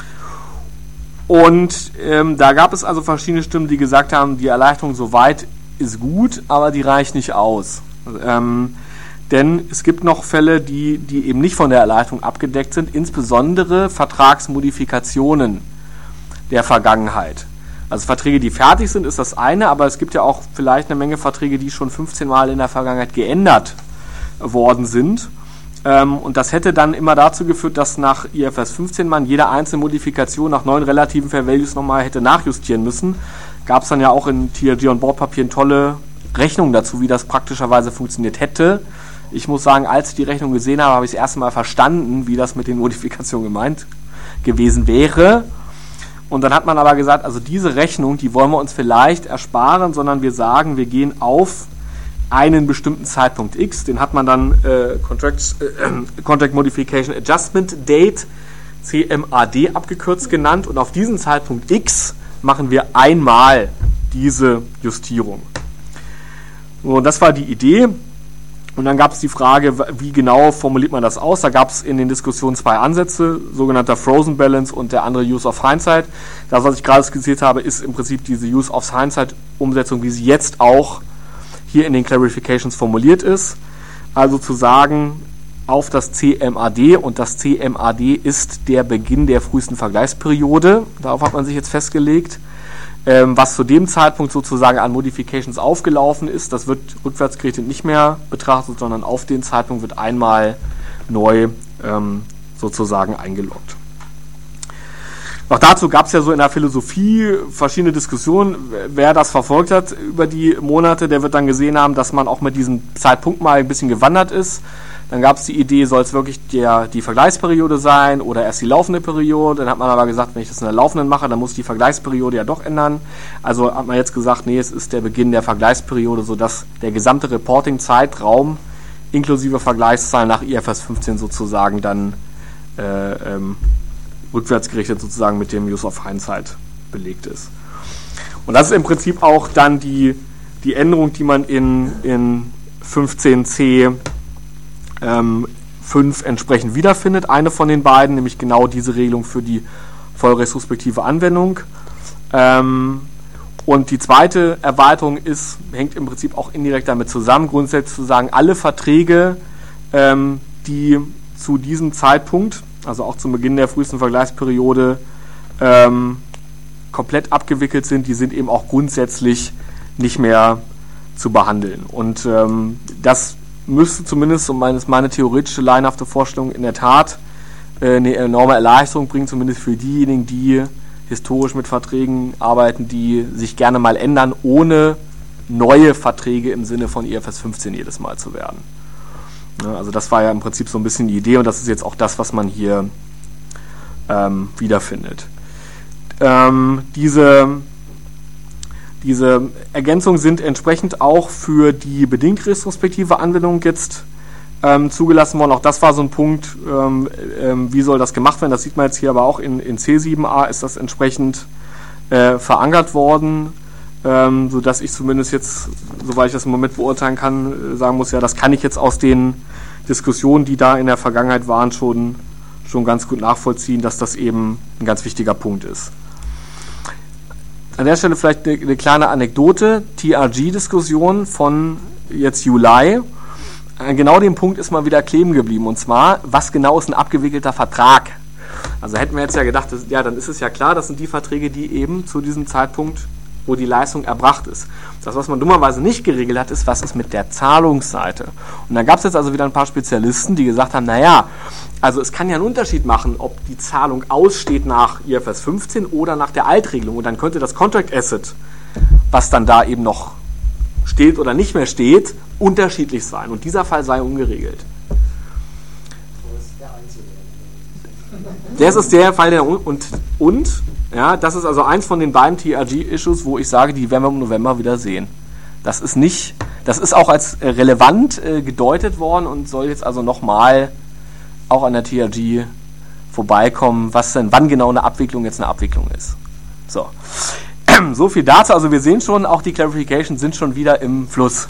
Und ähm, da gab es also verschiedene Stimmen, die gesagt haben, die Erleichterung soweit ist gut, aber die reicht nicht aus. Ähm, denn es gibt noch Fälle, die, die eben nicht von der Erleichterung abgedeckt sind, insbesondere Vertragsmodifikationen der Vergangenheit. Also Verträge, die fertig sind, ist das eine, aber es gibt ja auch vielleicht eine Menge Verträge, die schon fünfzehn Mal in der Vergangenheit geändert worden sind. Ähm, und das hätte dann immer dazu geführt, dass nach I F R S fünfzehn man jede einzelne Modifikation nach neuen relativen Fair Values nochmal hätte nachjustieren müssen. Gab es dann ja auch in T R G on Bordpapieren tolle Rechnungen dazu, wie das praktischerweise funktioniert hätte. Ich muss sagen, als ich die Rechnung gesehen habe, habe ich das erste Mal verstanden, wie das mit den Modifikationen gemeint gewesen wäre. Und dann hat man aber gesagt, also diese Rechnung, die wollen wir uns vielleicht ersparen, sondern wir sagen, wir gehen auf einen bestimmten Zeitpunkt X, den hat man dann äh, Contract, äh, Contract Modification Adjustment Date, C M A D abgekürzt genannt, und auf diesen Zeitpunkt X machen wir einmal diese Justierung. Und das war die Idee. Und dann gab es die Frage, wie genau formuliert man das aus? Da gab es in den Diskussionen zwei Ansätze, sogenannter Frozen Balance und der andere Use of Hindsight. Das, was ich gerade skizziert habe, ist im Prinzip diese Use of Hindsight-Umsetzung, wie sie jetzt auch hier in den Clarifications formuliert ist. Also zu sagen, auf das C M A D, und das C M A D ist der Beginn der frühesten Vergleichsperiode. Darauf hat man sich jetzt festgelegt. Ähm, was zu dem Zeitpunkt sozusagen an Modifications aufgelaufen ist, das wird rückwärtsgerichtet nicht mehr betrachtet, sondern auf den Zeitpunkt wird einmal neu ähm, sozusagen eingeloggt. Auch dazu gab es ja so in der Philosophie verschiedene Diskussionen. Wer das verfolgt hat über die Monate, der wird dann gesehen haben, dass man auch mit diesem Zeitpunkt mal ein bisschen gewandert ist. Dann gab es die Idee, soll es wirklich der, die Vergleichsperiode sein oder erst die laufende Periode. Dann hat man aber gesagt, wenn ich das in der laufenden mache, dann muss ich die Vergleichsperiode ja doch ändern. Also hat man jetzt gesagt, nee, es ist der Beginn der Vergleichsperiode, sodass der gesamte Reporting-Zeitraum inklusive Vergleichszahlen nach I F R S fünfzehn sozusagen dann äh, ähm, rückwärtsgerichtet sozusagen mit dem Use of Hindsight belegt ist. Und das ist im Prinzip auch dann die, die Änderung, die man in, in fünfzehn c ähm, fünf entsprechend wiederfindet. Eine von den beiden, nämlich genau diese Regelung für die vollretrospektive Anwendung. Ähm, Und die zweite Erweiterung ist, hängt im Prinzip auch indirekt damit zusammen, grundsätzlich zu sagen, alle Verträge, ähm, die zu diesem Zeitpunkt, also auch zum Beginn der frühesten Vergleichsperiode, ähm, komplett abgewickelt sind, die sind eben auch grundsätzlich nicht mehr zu behandeln. Und ähm, das müsste zumindest, so meine, meine theoretische laienhafte Vorstellung, in der Tat äh, eine enorme Erleichterung bringen, zumindest für diejenigen, die historisch mit Verträgen arbeiten, die sich gerne mal ändern, ohne neue Verträge im Sinne von I F R S fünfzehn jedes Mal zu werden. Ja, also das war ja im Prinzip so ein bisschen die Idee und das ist jetzt auch das, was man hier ähm, wiederfindet. Ähm, diese, diese Ergänzungen sind entsprechend auch für die bedingt retrospektive Anwendung jetzt ähm, zugelassen worden. Auch das war so ein Punkt, ähm, ähm, wie soll das gemacht werden. Das sieht man jetzt hier aber auch in, in C sieben a ist das entsprechend äh, verankert worden, ähm, sodass ich zumindest jetzt, soweit ich das im Moment beurteilen kann, äh, sagen muss, ja, das kann ich jetzt aus den Diskussionen, die da in der Vergangenheit waren, schon, schon ganz gut nachvollziehen, dass das eben ein ganz wichtiger Punkt ist. An der Stelle vielleicht eine, eine kleine Anekdote, T R G-Diskussion von jetzt Juli. An genau dem Punkt ist mal wieder kleben geblieben, und zwar, was genau ist ein abgewickelter Vertrag? Also hätten wir jetzt ja gedacht, dass, ja, dann ist es ja klar, das sind die Verträge, die eben zu diesem Zeitpunkt, wo die Leistung erbracht ist. Das, was man dummerweise nicht geregelt hat, ist, was ist mit der Zahlungsseite? Und dann gab es jetzt also wieder ein paar Spezialisten, die gesagt haben, naja, also es kann ja einen Unterschied machen, ob die Zahlung aussteht nach I F R S fünfzehn oder nach der Altregelung. Und dann könnte das Contract Asset, was dann da eben noch steht oder nicht mehr steht, unterschiedlich sein. Und dieser Fall sei ungeregelt. Das ist der Fall, der und, und ja, das ist also eins von den beiden T R G-Issues, wo ich sage, die werden wir im November wieder sehen. Das ist nicht, das ist auch als äh, relevant äh, gedeutet worden und soll jetzt also nochmal auch an der T R G vorbeikommen, was denn, wann genau eine Abwicklung jetzt eine Abwicklung ist. So. So viel dazu. Also wir sehen schon, auch die Clarifications sind schon wieder im Fluss.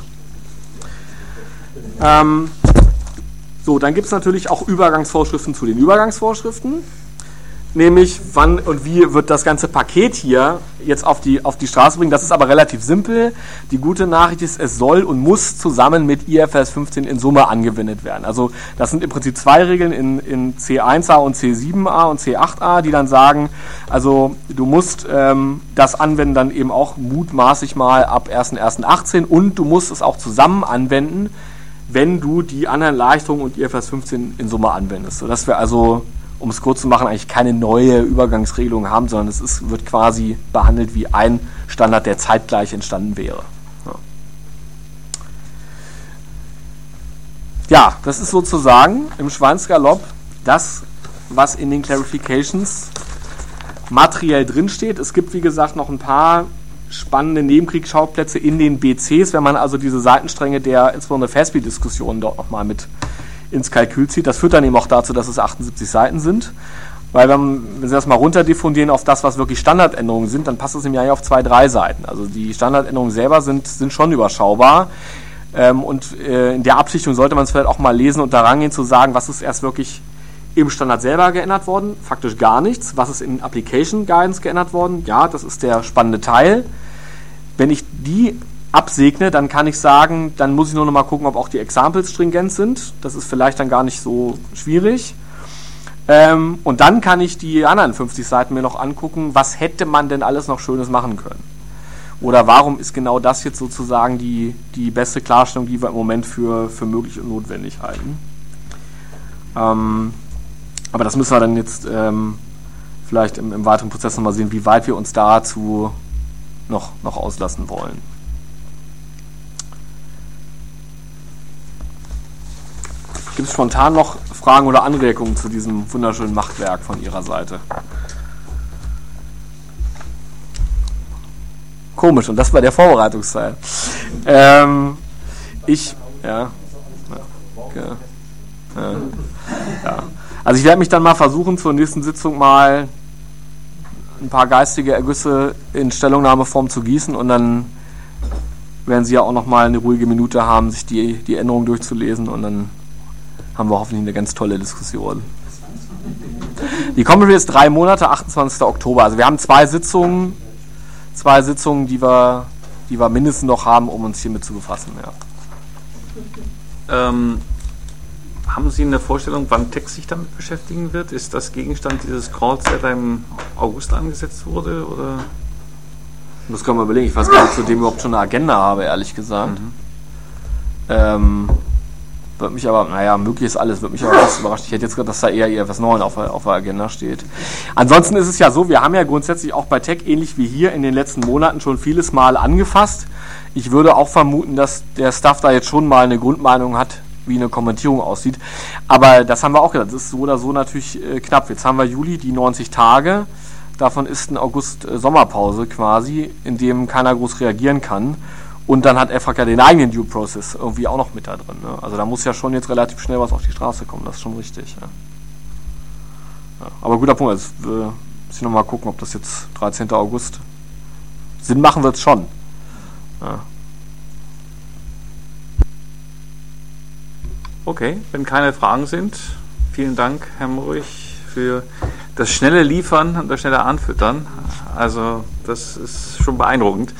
Ähm, so, dann gibt es natürlich auch Übergangsvorschriften zu den Übergangsvorschriften. Nämlich, wann und wie wird das ganze Paket hier jetzt auf die, auf die Straße bringen. Das ist aber relativ simpel. Die gute Nachricht ist, es soll und muss zusammen mit I F R S fünfzehn in Summe angewendet werden. Also das sind im Prinzip zwei Regeln in, in C eins a und C sieben a und C acht a, die dann sagen, also du musst ähm, das anwenden dann eben auch mutmaßlich mal ab erster erster achtzehn und du musst es auch zusammen anwenden, wenn du die anderen Erleichterungen und I F R S fünfzehn in Summe anwendest. Sodass wir also, um es kurz zu machen, eigentlich keine neue Übergangsregelung haben, sondern es ist, wird quasi behandelt wie ein Standard, der zeitgleich entstanden wäre. Ja, ja, das ist sozusagen im Schweinsgalopp das, was in den Clarifications materiell drinsteht. Es gibt, wie gesagt, noch ein paar spannende Nebenkriegsschauplätze in den B Cs, wenn man also diese Seitenstränge der insbesondere F A S B-Diskussionen dort nochmal mit ins Kalkül zieht. Das führt dann eben auch dazu, dass es achtundsiebzig Seiten sind. Weil wenn, wenn Sie das mal runterdiffundieren auf das, was wirklich Standardänderungen sind, dann passt es im Jahr auf zwei, drei Seiten. Also die Standardänderungen selber sind, sind schon überschaubar. Ähm, und äh, in der Abschichtung sollte man es vielleicht auch mal lesen und da rangehen zu sagen, was ist erst wirklich im Standard selber geändert worden? Faktisch gar nichts. Was ist in Application Guidance geändert worden? Ja, das ist der spannende Teil. Wenn ich die absegne, dann kann ich sagen, dann muss ich nur noch mal gucken, ob auch die Examples stringent sind. Das ist vielleicht dann gar nicht so schwierig. Ähm, und dann kann ich die anderen fünfzig Seiten mir noch angucken, was hätte man denn alles noch Schönes machen können. Oder warum ist genau das jetzt sozusagen die, die beste Klarstellung, die wir im Moment für, für möglich und notwendig halten. Ähm, aber das müssen wir dann jetzt ähm, vielleicht im, im weiteren Prozess noch mal sehen, wie weit wir uns dazu noch, noch auslassen wollen. Gibt es spontan noch Fragen oder Anregungen zu diesem wunderschönen Machtwerk von Ihrer Seite? Komisch, und das war der Vorbereitungsteil. Ähm, ich, ja, ja, ja, ja. Also ich werde mich dann mal versuchen, zur nächsten Sitzung mal ein paar geistige Ergüsse in Stellungnahmeform zu gießen und dann werden Sie ja auch noch mal eine ruhige Minute haben, sich die, die Änderungen durchzulesen und dann haben wir hoffentlich eine ganz tolle Diskussion. Die Commentary ist drei Monate, achtundzwanzigster Oktober. Also wir haben zwei Sitzungen, zwei Sitzungen, die wir, die wir mindestens noch haben, um uns hiermit zu befassen.
Ja. Ähm, haben Sie eine Vorstellung, wann Tech sich damit beschäftigen wird? Ist das Gegenstand dieses Calls, der da im August angesetzt wurde? Oder?
Das können wir überlegen. Ich weiß gar nicht, ob ich zu dem überhaupt schon eine Agenda habe, ehrlich gesagt. Mhm. Ähm, wird mich aber, naja, möglich ist alles, wird mich aber was überrascht. Ich hätte jetzt gedacht, dass da eher eher was Neues auf, auf der Agenda steht. Ansonsten ist es ja so, wir haben ja grundsätzlich auch bei Tech, ähnlich wie hier, in den letzten Monaten schon vieles Mal angefasst. Ich würde auch vermuten, dass der Staff da jetzt schon mal eine Grundmeinung hat, wie eine Kommentierung aussieht. Aber das haben wir auch gedacht. Das ist so oder so natürlich äh, knapp. Jetzt haben wir Juli, die neunzig Tage. Davon ist ein August-Sommerpause quasi, in dem keiner groß reagieren kann. Und dann hat F H K den eigenen Due Process irgendwie auch noch mit da drin. Ne? Also da muss ja schon jetzt relativ schnell was auf die Straße kommen. Das ist schon richtig. Ja. Ja, aber guter Punkt. Jetzt äh, muss ich nochmal gucken, ob das jetzt dreizehnten August Sinn machen wird es schon. Ja.
Okay, wenn keine Fragen sind, vielen Dank, Herr Murich, für das schnelle Liefern und das schnelle Anfüttern. Also das ist schon beeindruckend.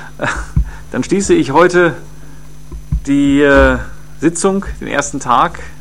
Dann schließe ich heute die äh, Sitzung, den ersten Tag